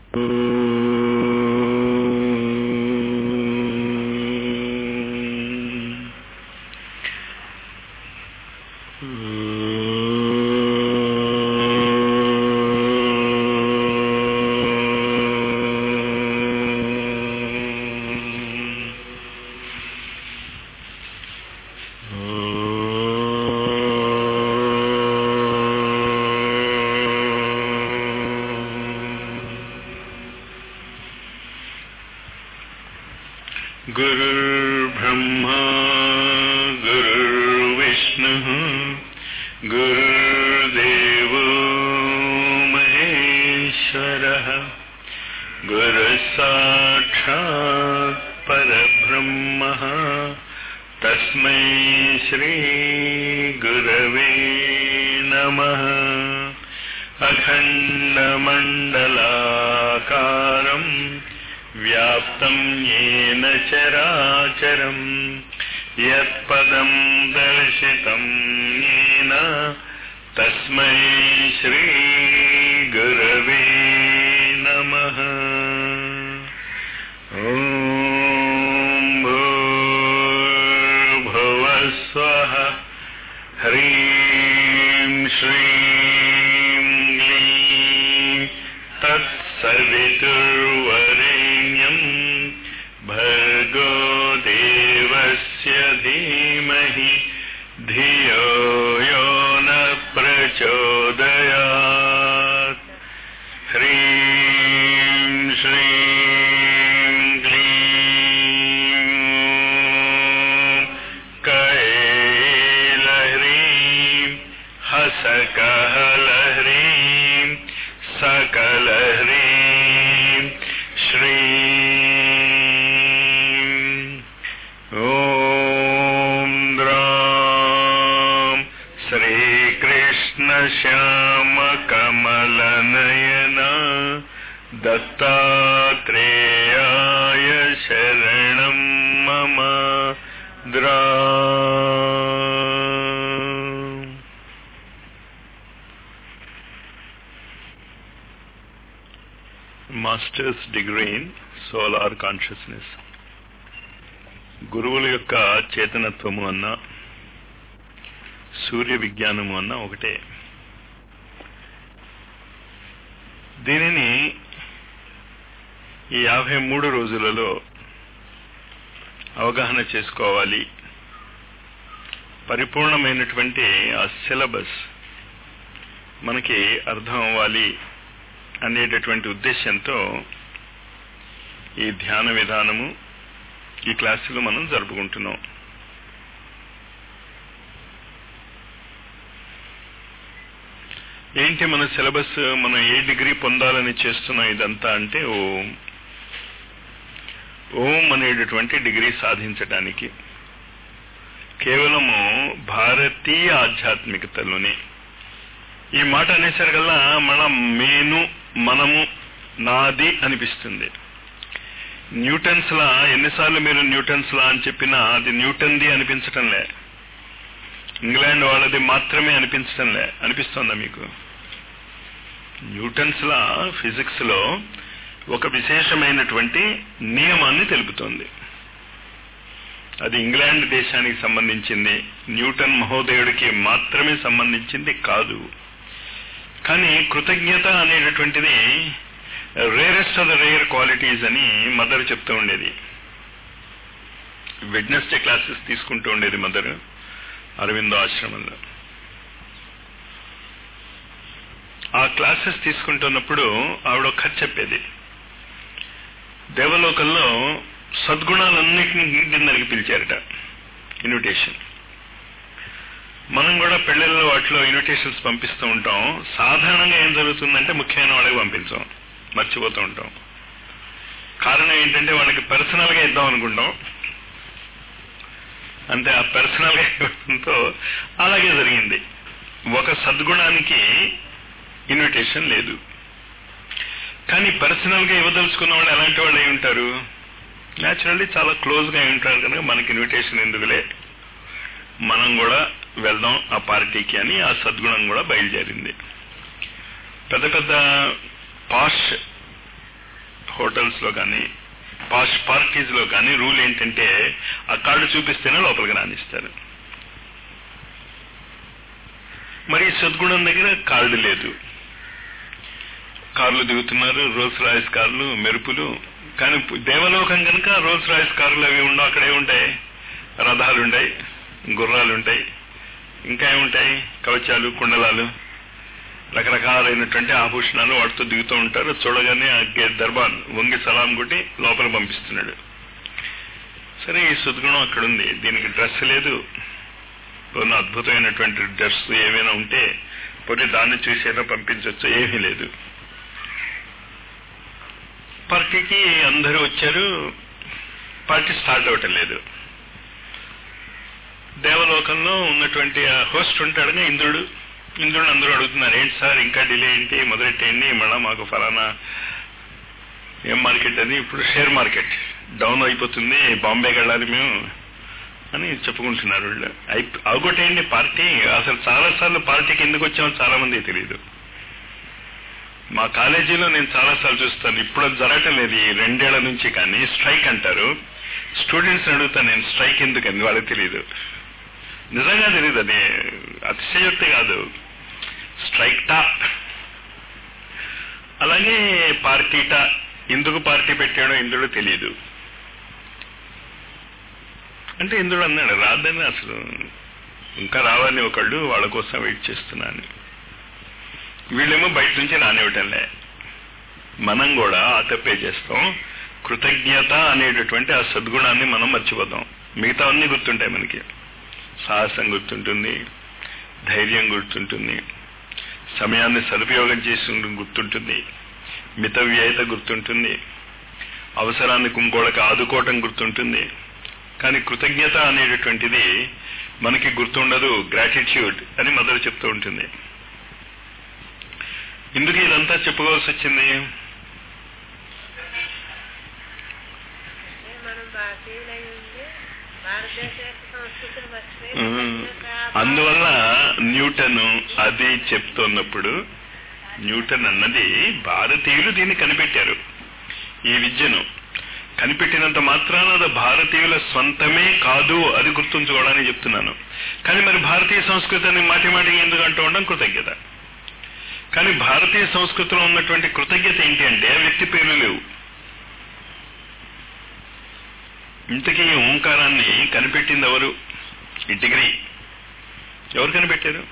गुरुर्ब्रह्मा गुरुर्विष्णुः गुरुर्देवो महेश्वरः गुरुसाक्षात् परब्रह्मः तस्मै श्री गुरवे नमः। अखण्डमण्डलाकारम् व्याप्तं येन चराचरं यत्पदं दर्शितं येन तस्मै श्री गुरवे नमः। ॐ भूर्भुवः स्वः ह्रीं श्रीं क्लीं तत्सवितुर्वरेण्यं भर्गो देवस्य धीमहि धियो यो न प्रचोदयात्। ह्रीं श्रीं क्लीं कैलह्रीं हसकहलह्रीं सकलह्रीं श्रीं। ॐ द्रां श्रीकृष्णश्यामकमलनयना दत्तात्रेयाय शरणं मम। Masters degree in solar consciousness. గురువుల యొక్క చేతనత్వము అన్న సూర్య విజ్ఞానము అన్న ఒకటే. దీనిని ఈ 53 రోజులలో అవగాహన చేసుకోవాలి. పరిపూర్ణమైనటువంటి ఆ సిలబస్ మనకి అర్థం అవ్వాలి అనేటటువంటి ఉద్దేశంతో ఈ ధ్యాన విధానము ఈ క్లాసులు మనం జరుపుకుంటున్నాం. ఏంటి మన సిలబస్? మనం ఏ డిగ్రీ పొందాలని చేస్తున్నాం ఇదంతా అంటే ఓం అనేటటువంటి డిగ్రీ సాధించడానికి కేవలము భారతీయ ఆధ్యాత్మికతలోనే. ఈ మాట అనేసరికల్లా మనము నాది అనిపిస్తుంది. న్యూటన్స్ లా ఎన్నిసార్లు మీరు న్యూటన్స్ లా అని చెప్పినా అది న్యూటన్ది అనిపించటంలే, ఇంగ్లాండ్ వాళ్ళది మాత్రమే అనిపించటంలే. అనిపిస్తుందా మీకు? న్యూటన్స్ లా ఫిజిక్స్ లో ఒక విశేషమైనటువంటి నియమాన్ని తెలుపుతోంది. అది ఇంగ్లాండ్ దేశానికి సంబంధించింది, న్యూటన్ మహోదయుడికి మాత్రమే సంబంధించింది కాదు. కానీ కృతజ్ఞత అనేటటువంటిది rarest of the rare qualities అని మదర్ చెప్తూ ఉండేది. వెడ్నెస్డే క్లాసెస్ తీసుకుంటూ ఉండేది మదర్ అరవిందో ఆశ్రమంలో. ఆ క్లాసెస్ తీసుకుంటున్నప్పుడు ఆవిడ ఒక కథ చెప్పేది. దేవలోకంలో సద్గుణాలన్నింటినీ డిన్నర్కి పిలిచారట, ఇన్విటేషన్. మనం కూడా పెళ్లిళ్ళలో వాటిలో ఇన్విటేషన్స్ పంపిస్తూ ఉంటాం. సాధారణంగా ఏం జరుగుతుందంటే ముఖ్యమైన వాళ్ళకి పంపించాం, మర్చిపోతూ ఉంటాం. కారణం ఏంటంటే వాళ్ళకి పర్సనల్ గా ఇద్దాం అనుకుంటాం. అంటే ఆ పర్సనల్ గా ఇవ్వడంతో అలాగే జరిగింది. ఒక సద్గుణానికి ఇన్విటేషన్ లేదు, కానీ పర్సనల్ గా ఇవ్వదలుచుకున్న వాళ్ళు ఎలాంటి వాళ్ళు అయి ఉంటారు? న్యాచురల్లీ చాలా క్లోజ్ గా అయి ఉంటారు. కనుక మనకి ఇన్విటేషన్ ఎందుకులే, మనం కూడా వెళ్దాం ఆ పార్టీకి అని ఆ సద్గుణం కూడా బయలుదేరింది. పెద్ద పెద్ద పాష్ హోటల్స్ లో కానీ పాష్ పార్టీస్ లో కానీ రూల్ ఏంటంటే ఆ కార్డు చూపిస్తేనే లోపలికి రానిస్తారు. మరి సద్గుణం దగ్గర కార్డు లేదు, కార్లు దిగుతున్నారు, రోల్స్ రాయిస్ కార్లు, మెరుపులు. కానీ దేవలోకం కనుక రోల్స్ రాయిస్ కార్లు అవి ఉండవు, అక్కడే ఉంటాయి, రథాలుంటాయి, గుర్రాలుంటాయి, ఇంకా ఏముంటాయి, కవచాలు, కుండలాలు, రకరకాలైనటువంటి ఆభూషణాలు వాటితో దిగుతూ ఉంటారు. చూడగానే దర్బాన్ వంగి సలాం కొట్టి లోపల పంపిస్తున్నాడు. సరే, ఈ సద్గుణం అక్కడుంది, దీనికి డ్రెస్ లేదు, కొన్ని అద్భుతమైనటువంటి డ్రెస్ ఏమైనా ఉంటే పోతే దాన్ని చూసేనా పంపించవచ్చు, ఏమీ లేదు. పార్టీకి అందరూ వచ్చారు, పార్టీ స్టార్ట్ అవటం లేదు. దేవలోకంలో ఉన్నటువంటి ఆ హోస్ట్ ఉంటాడుగా ఇంద్రుడు అందరూ అడుగుతున్నారు, ఏంటి సార్ ఇంకా డిలే ఏంటి, మొదలెట్టేయండి, మళ్ళా మాకు ఫలానా ఏం మార్కెట్ అది, ఇప్పుడు షేర్ మార్కెట్ డౌన్ అయిపోతుంది, బాంబేకి వెళ్ళాలి మేము అని చెప్పుకుంటున్నారు వాళ్ళు. అవగొట్టేయండి పార్టీ. అసలు చాలాసార్లు పార్టీకి ఎందుకు వచ్చామో చాలా మందికి తెలియదు. మా కాలేజీలో నేను చాలాసార్లు చూస్తాను, ఇప్పుడు అది జరగటం లేదు ఈ 2 ఏళ్ల నుంచి. కానీ స్ట్రైక్ అంటారు, స్టూడెంట్స్ అడుగుతాను నేను, స్ట్రైక్ ఎందుకని వాళ్ళకి తెలియదు, నిజంగా తెలియదు, అది అతిశయోక్తి కాదు, స్ట్రైక్ టా. అలాగే పార్టీటా, ఎందుకు పార్టీ పెట్టాడో ఇంద్రుడు తెలియదు. అంటే ఇంద్రుడు అన్నాడు రాదని, అసలు ఇంకా రావాలని ఒకళ్ళు, వాళ్ళ కోసం వెయిట్ చేస్తున్నాను. వీళ్ళేమో బయట నుంచి రానివ్వటంలే. మనం కూడా ఆ తప్పే చేస్తాం. కృతజ్ఞత అనేటటువంటి ఆ సద్గుణాన్ని మనం మర్చిపోతాం. మిగతా అన్ని గుర్తుంటాయి మనకి. సాహసం గుర్తుంటుంది, ధైర్యం గుర్తుంటుంది, సమయాన్ని సదుపయోగం చేసి గుర్తుంటుంది, మితవ్యయత గుర్తుంటుంది, అవసరాన్ని ఇంకోళ్ళకి ఆదుకోవటం గుర్తుంటుంది. కానీ కృతజ్ఞత అనేటటువంటిది మనకి గుర్తుండదు. గ్రాటిట్యూడ్ అని మదర్ చెప్తూ ఉంటుంది. ఎందుకు ఇదంతా చెప్పుకోవాల్సి వచ్చింది? అందువల్ల న్యూటన్ అది చెప్తున్నప్పుడు, న్యూటన్ అన్నది భారతీయులు దీన్ని కనిపెట్టారు. ఈ విద్యను కనిపెట్టినంత మాత్రాన అది భారతీయుల స్వంతమే కాదు, అది గుర్తుంచుకోవడానికి చెప్తున్నాను. కానీ మరి భారతీయ సంస్కృతిని మాటి మాటికి ఎందుకు అంటూ ఉండడం కృతజ్ఞత. కానీ భారతీయ సంస్కృతిలో ఉన్నటువంటి కృతజ్ఞత ఏంటి అంటే వ్యక్తి పేర్లు లేవు. ఇంతకీ ఓంకారాన్ని కనిపెట్టింది ఎవరు? ఈ డిగ్రీ ఎవరు కనిపెట్టారు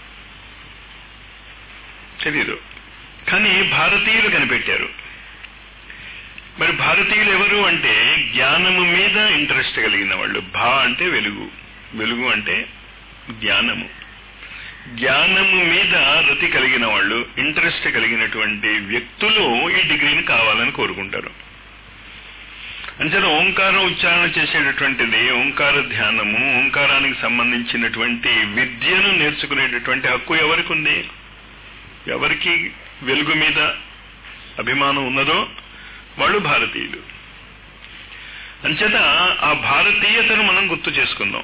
తెలీదు, కానీ భారతీయులు కనిపెట్టారు. మరి భారతీయులు ఎవరు అంటే జ్ఞానము మీద ఇంట్రెస్ట్ కలిగిన వాళ్ళు. భా అంటే వెలుగు, వెలుగు అంటే జ్ఞానము, జ్ఞానము మీద రతి కలిగిన వాళ్ళు, ఇంట్రెస్ట్ కలిగినటువంటి వ్యక్తులు ఈ డిగ్రీని కావాలని కోరుకుంటారు. అంచేత ఓంకారం ఉచ్చారణ చేసేటటువంటిది, ఓంకార ధ్యానము, ఓంకారానికి సంబంధించినటువంటి విద్యను నేర్చుకునేటటువంటి హక్కు ఎవరికి ఉంది? ఎవరికి వెలుగు మీద అభిమానం ఉన్నదో వాళ్ళు భారతీయులు. అంచేత ఆ భారతీయతను మనం గుర్తు చేసుకుందాం.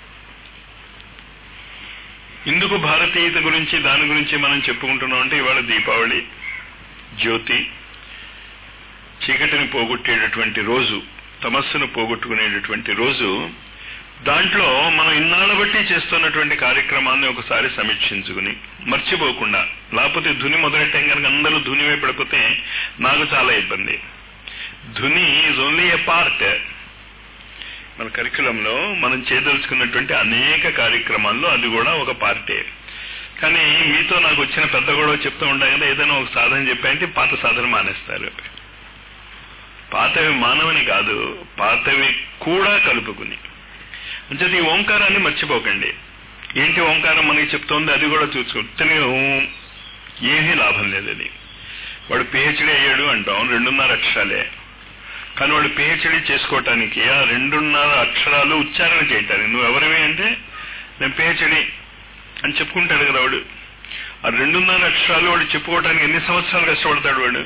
ఇందుకు భారతీయత గురించి దాని గురించి మనం చెప్పుకుంటున్నాం అంటే ఇవాళ దీపావళి, జ్యోతి, చీకటిని పోగొట్టేటటువంటి రోజు, తమస్సును పోగొట్టుకునేటటువంటి రోజు. దాంట్లో మనం ఇన్నాళ్ళ బట్టి చేస్తున్నటువంటి కార్యక్రమాన్ని ఒకసారి సమీక్షించుకుని మర్చిపోకుండా, లేకపోతే ధుని మొదలెట్టాం కనుక అందరూ ధుని వైపు పడిపోతే నాకు చాలా ఇబ్బంది. ధుని ఈజ్ ఓన్లీ ఏ పార్ట్. మన కరిక్యులంలో మనం చేయదలుచుకున్నటువంటి అనేక కార్యక్రమాల్లో అది కూడా ఒక పార్టే. కానీ మీతో నాకు వచ్చిన పెద్ద గొడవ చెప్తూ ఉంటాం కదా, ఏదైనా ఒక సాధన చెప్పాయంటే పాత సాధన మానేస్తారు. పాతవి మానవని కాదు, పాతవి కూడా కలుపుకుని. అంటే ఈ ఓంకారాన్ని మర్చిపోకండి. ఏంటి ఓంకారం మనకి చెప్తోంది అది కూడా చూసుకుంటే ఏమీ లాభం లేదు. అది వాడు పిహెచ్డీ అయ్యాడు అంటాం, 2.5 అక్షరాలే. కానీ వాడు పిహెచ్డీ చేసుకోవటానికి ఆ 2.5 అక్షరాలు ఉచ్చారణ చేయటానికి నువ్వు ఎవరివి అంటే నేను పిహెచ్డీ అని చెప్పుకుంటాడు కదా వాడు. ఆ 2.5 అక్షరాలు వాడు చెప్పుకోవటానికి ఎన్ని సంవత్సరాలు కష్టపడతాడు వాడు.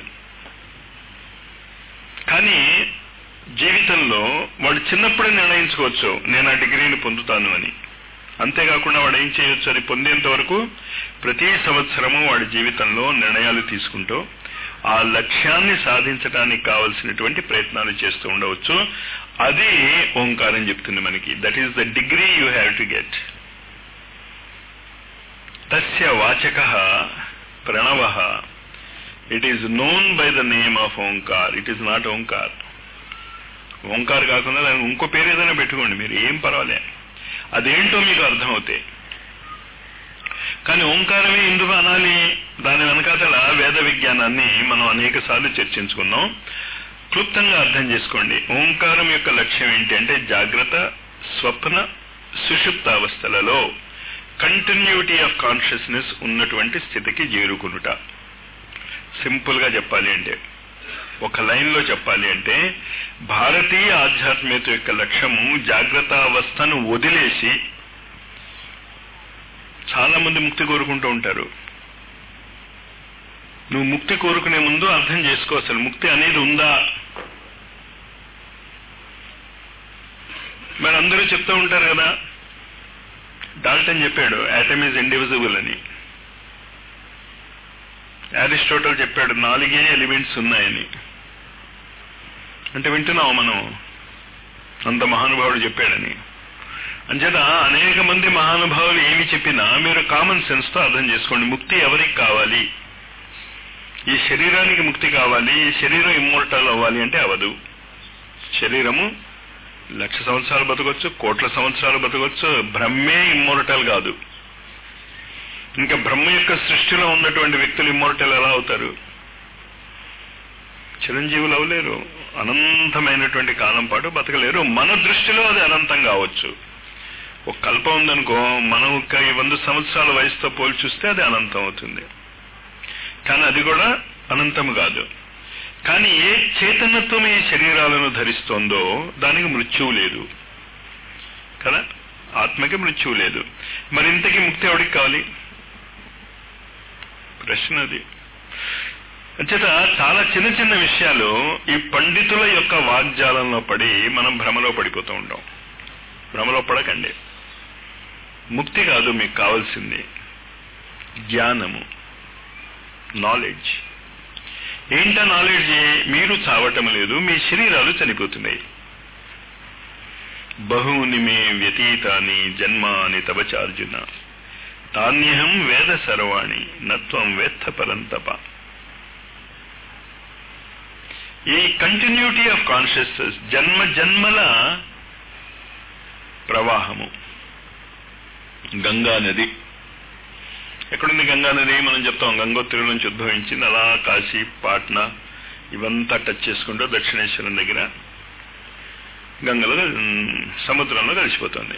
కానీ జీవితంలో వాడు చిన్నప్పుడే నిర్ణయించుకోవచ్చు నేను ఆ డిగ్రీని పొందుతాను అని. అంతేకాకుండా వాడు ఏం చేయొచ్చు, అది పొందేంత వరకు ప్రతి సంవత్సరము వాడి జీవితంలో నిర్ణయాలు తీసుకుంటూ ఆ లక్ష్యాన్ని సాధించడానికి కావలసినటువంటి ప్రయత్నాలు చేస్తూ ఉండవచ్చు. అది ఓంకారం చెప్తుంది మనకి. That is the degree you have to get. తస్య వాచకః ప్రణవః. It is known by the name of Omkar. It is not Omkar. ఓంకార్ కాకుండా దానికి ఇంకో పేరు ఏదైనా పెట్టుకోండి మీరు, ఏం పర్వాలే, అదేంటో మీకు అర్థమవుతాయి. కానీ ఓంకారమే ఎందుకు అనాలి, దాని వెనకాతల వేద విజ్ఞానాన్ని మనం అనేక సార్లు చర్చించుకున్నాం. క్లుప్తంగా అర్థం చేసుకోండి. ఓంకారం యొక్క లక్ష్యం ఏంటి అంటే జాగ్రత్త, స్వప్న, సుషుప్త అవస్థలలో కంటిన్యూటీ ఆఫ్ కాన్షియస్నెస్ ఉన్నటువంటి స్థితికి చేరుకునుట. సింపుల్ గా చెప్పాలి అంటే, ఒక లైన్ లో చెప్పాలి అంటే, భారతీయ ఆధ్యాత్మికత యొక్క లక్ష్యము జాగ్రత్త అవస్థను వదిలేసి, చాలా మంది ముక్తి కోరుకుంటూ ఉంటారు. నువ్వు ముక్తి కోరుకునే ముందు అర్థం చేసుకో, అసలు ముక్తి అనేది ఉందా. మరి అందరూ చెప్తూ ఉంటారు కదా, డాల్టన్ చెప్పాడు ఆటమ్ ఈజ్ ఇండివిజిబుల్ అని, అరిస్టోటల్ చెప్పాడు 4 ఎలిమెంట్స్ ఉన్నాయని. అంటే వింటున్నావు మనం, అంత మహానుభావుడు చెప్పాడని. అంచేత అనేక మంది మహానుభావులు ఏమి చెప్పినా మీరు కామన్ సెన్స్ తో అర్థం చేసుకోండి. ముక్తి ఎవరికి కావాలి? ఈ శరీరానికి ముక్తి కావాలి, ఈ శరీరం ఇమ్మోర్టల్ అవ్వాలి అంటే అవదు. శరీరము 1,00,000 సంవత్సరాలు బతకొచ్చు, కోట్ల సంవత్సరాలు బతకొచ్చు, బ్రహ్మే ఇమ్మోర్టల్ కాదు. ఇంకా బ్రహ్మ యొక్క సృష్టిలో ఉన్నటువంటి వ్యక్తులు ఇమ్మోర్టల్ ఎలా అవుతారు? చిరంజీవులు అవలేరు, అనంతమైనటువంటి కాలం పాటు బతకలేరు. మన దృష్టిలో అది అనంతం కావచ్చు. ఒక కల్పం ఉందనుకో, మనం 100 సంవత్సరాల వయసుతో పోల్చి చూస్తే అది అనంతం అవుతుంది. కానీ అది కూడా అనంతం కాదు. కానీ ఏ చైతన్యత్వం ఈ శరీరాలను ధరిస్తోందో దానికి మృత్యువు లేదు కదా, ఆత్మకి మృత్యువు లేదు. మరి ఇంతకీ ముక్తి ఎవరికి కావాలి? ప్రశ్న అది. అంచేత చాలా చిన్న చిన్న విషయాలు ఈ పండితుల యొక్క వాగ్జాలంలో పడి మనం భ్రమలో పడిపోతూ ఉంటాం. భ్రమలో పడకండి. ముక్తి కాదు మీకు కావాల్సింది, జ్ఞానము, నాలెడ్జ్. ఏంటా నాలెడ్జ్? మీరు చావటం లేదు, మీ శరీరాలు చనిపోతున్నాయి. బహూని మే వ్యతీతాని జన్మాని తవచార్జున తాన్యహం వేద సర్వాణి నత్వం వేత్త పరంతప. ఈ కంటిన్యూటీ ఆఫ్ కాన్షియస్నెస్ జన్మ జన్మల ప్రవాహము. గంగా నది ఎక్కడుంది? గంగా నది మనం చెప్తాం గంగోత్రి నుంచి ఉద్భవించింది, అలా కాశీ, పాట్నా ఇవంతా టచ్ చేసుకుంటూ దక్షిణేశ్వరం దగ్గర గంగలో సముద్రంలో కలిసిపోతుంది.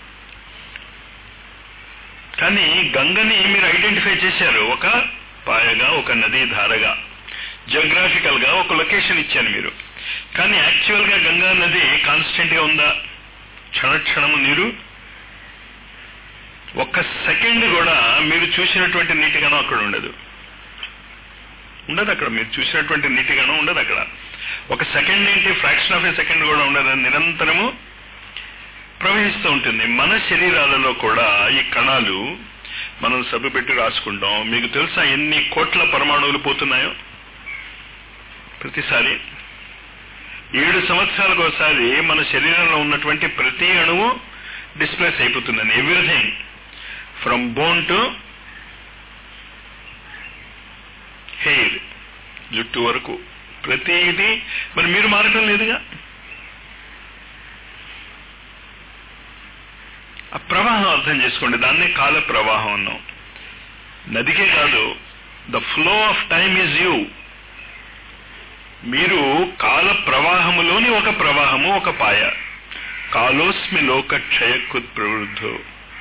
కానీ గంగని మీరు ఐడెంటిఫై చేశారు ఒక పాయగా, ఒక నదీ ధారగా, జియోగ్రాఫికల్ గా ఒక లొకేషన్ ఇచ్చాను మీరు. కానీ యాక్చువల్ గా గంగా నది కాన్స్టెంట్ గా ఉందా? క్షణక్షణము నీరు, ఒక్క సెకండ్ కూడా మీరు చూసినటువంటి నీటిగానం అక్కడ ఉండదు. అక్కడ మీరు చూసినటువంటి నీటిగానం ఉండదు అక్కడ. ఒక సెకండ్ ఏంటి, ఫ్రాక్షన్ ఆఫ్ ఏ సెకండ్ కూడా ఉండదు, నిరంతరము ప్రవహిస్తూ ఉంటుంది. మన శరీరాలలో కూడా ఈ కణాలు మనం సబ్బు పెట్టి రాసుకుంటాం. మీకు తెలుసా ఎన్ని కోట్ల పరమాణువులు పోతున్నాయో ప్రతిసారి? 7 సంవత్సరాలకు ఒకసారి మన శరీరంలో ఉన్నటువంటి ప్రతి అణువు డిస్ప్లేస్ అయిపోతుందని. Everything from bone to hair, జుట్టు వరకు ప్రతిదీ. మరి మీరు మారటం లేదుగా. ఆ ప్రవాహం అర్థం చేసుకోండి, దాన్నే కాల ప్రవాహం అన్నాం. నదికే కాదు, the flow of time is you. మీరు కాల ప్రవాహములోని ఒక ప్రవాహము, ఒక పాయ. కాలోస్మి లోక క్షయకృత్ ప్రవృద్ధో.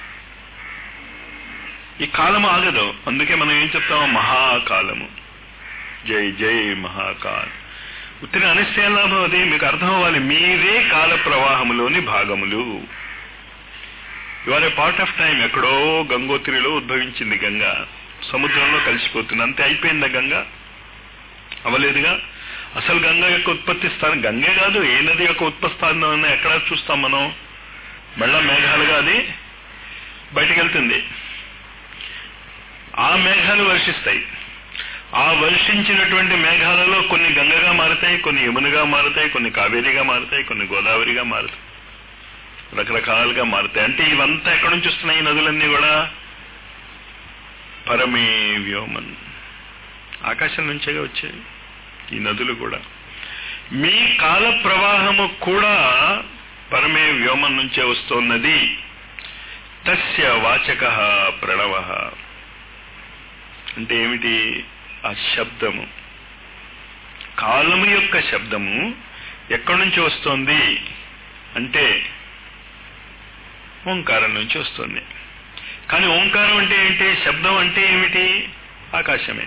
ఈ కాలము ఆగదు. అందుకే మనం ఏం చెప్తాము? మహాకాలము, జై జై మహాకాల్. ఉత్తిన అనిశ్చయ లాభం అది మీకు అర్థం అవ్వాలి. మీరే కాల ప్రవాహములోని భాగములు. You are a part of time. ఎక్కడో గంగోత్రిలో ఉద్భవించింది గంగా, సముద్రంలో కలిసిపోతుంది, అంతే. అయిపోయిందా గంగా? అవలేదుగా. అసలు గంగా యొక్క ఉత్పత్తి స్థానం గంగే కాదు, ఏ నది యొక్క ఉత్పత్తి స్థానం ఎక్కడ చూస్తాం మనం? మళ్ళా మేఘాలుగా అది బయటికి వెళ్తుంది. ఆ మేఘాలు వర్షిస్తాయి. ఆ వర్షించినటువంటి మేఘాలలో కొన్ని గంగగా మారుతాయి, కొన్ని యమునగా మారుతాయి, కొన్ని కావేరిగా మారుతాయి, కొన్ని గోదావరిగా మారుతాయి, రకరకాలుగా మారుతాయి. అంటే ఇవంతా ఎక్కడి నుంచి వస్తున్నాయి? ఈ నదులన్నీ కూడా పరమే వ్యోమన్, ఆకాశం నుంచేగా వచ్చాయి ఈ నదులు కూడా. మీ కాల ప్రవాహము కూడా పరమే వ్యోమం నుంచే వస్తున్నది. తస్య వాచక ప్రణవ అంటే ఏమిటి? ఆ శబ్దము, కాలము యొక్క శబ్దము ఎక్కడి నుంచి వస్తోంది అంటే ఓంకారం నుంచి వస్తుంది. కానీ ఓంకారం అంటే ఏంటి? శబ్దం అంటే ఏమిటి? ఆకాశమే.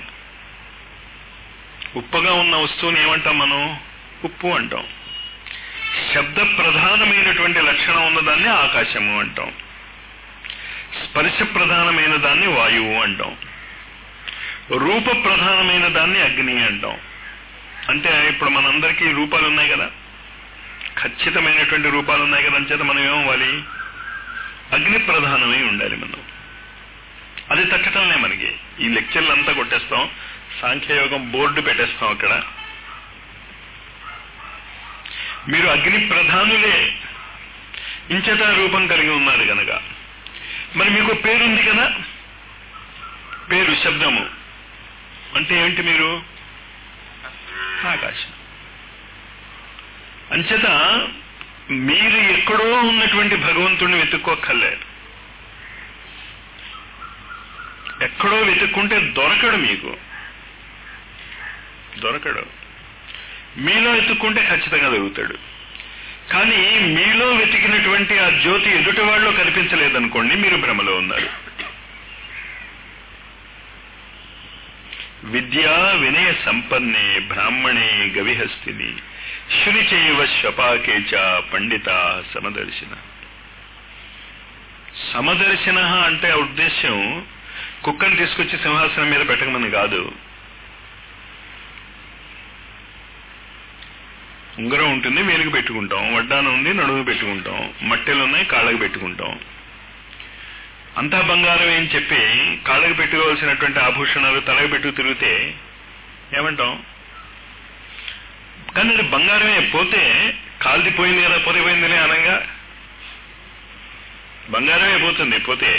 ఉప్పుగా ఉన్న వస్తువుని ఏమంటాం మనం? ఉప్పు అంటాం. శబ్ద ప్రధానమైనటువంటి లక్షణం ఉన్నదాన్ని ఆకాశము అంటాం. స్పర్శ ప్రధానమైన దాన్ని వాయువు అంటాం. రూప ప్రధానమైన దాన్ని అగ్ని అంటాం. అంటే ఇప్పుడు మనందరికీ రూపాలు ఉన్నాయి కదా, ఖచ్చితమైనటువంటి రూపాలు ఉన్నాయి కదా, అంచేత మనం ఏమవ్వాలి? అగ్ని ప్రధానమై ఉండాలి మనం. అది తట్టడంలే మనకి. ఈ లెక్చర్లు అంతా కొట్టేస్తాం, సాంఖ్యయోగం బోర్డు పెట్టేస్తాం అక్కడ. మీరు అగ్ని ప్రధానులే, ఇంచట రూపం కలిగి ఉన్నారు కనుక. మరి మీకు పేరుంది కదా, పేరు శబ్దము అంటే ఏమిటి? మీరు ఆకాశం. అంచేత మీరు ఎక్కడో ఉన్నటువంటి భగవంతుడిని వెతుక్కోక్కర్లేదు. ఎక్కడో వెతుక్కుంటే దొరకడు, మీకు దొరకడు. మీలో వెతుక్కుంటే ఖచ్చితంగా దొరుకుతాడు. కానీ మీలో వెతికినటువంటి ఆ జ్యోతి ఎదుటి వాళ్ళు కనిపించలేదనుకోండి, మీరు భ్రమలో ఉన్నారు. విద్యా వినయ సంపన్నే బ్రాహ్మణే గవిహస్తిని శునిచైవ శ్వపాకేచ పండిత సమదర్శిన. సమదర్శిన అంటే ఆ ఉద్దేశ్యం కుక్కను తీసుకొచ్చి సింహాసనం మీద పెట్టకమని కాదు. ఉంగరం ఉంటుంది, వేలుగు పెట్టుకుంటాం. వడ్డానం ఉంది, నడుము పెట్టుకుంటాం. మట్టెలు ఉన్నాయి, కాళ్ళకు పెట్టుకుంటాం. అంతా బంగారం అని చెప్పి కాళ్ళకు పెట్టుకోవాల్సినటువంటి ఆభూషణాలు తలకు పెట్టుకు తిరిగితే ఏమంటాం? కానీ అది బంగారమే. పోతే కాల్ది పోయింది కదా, పోయిపోయిందిలే అనగా బంగారమే పోతుంది పోతే.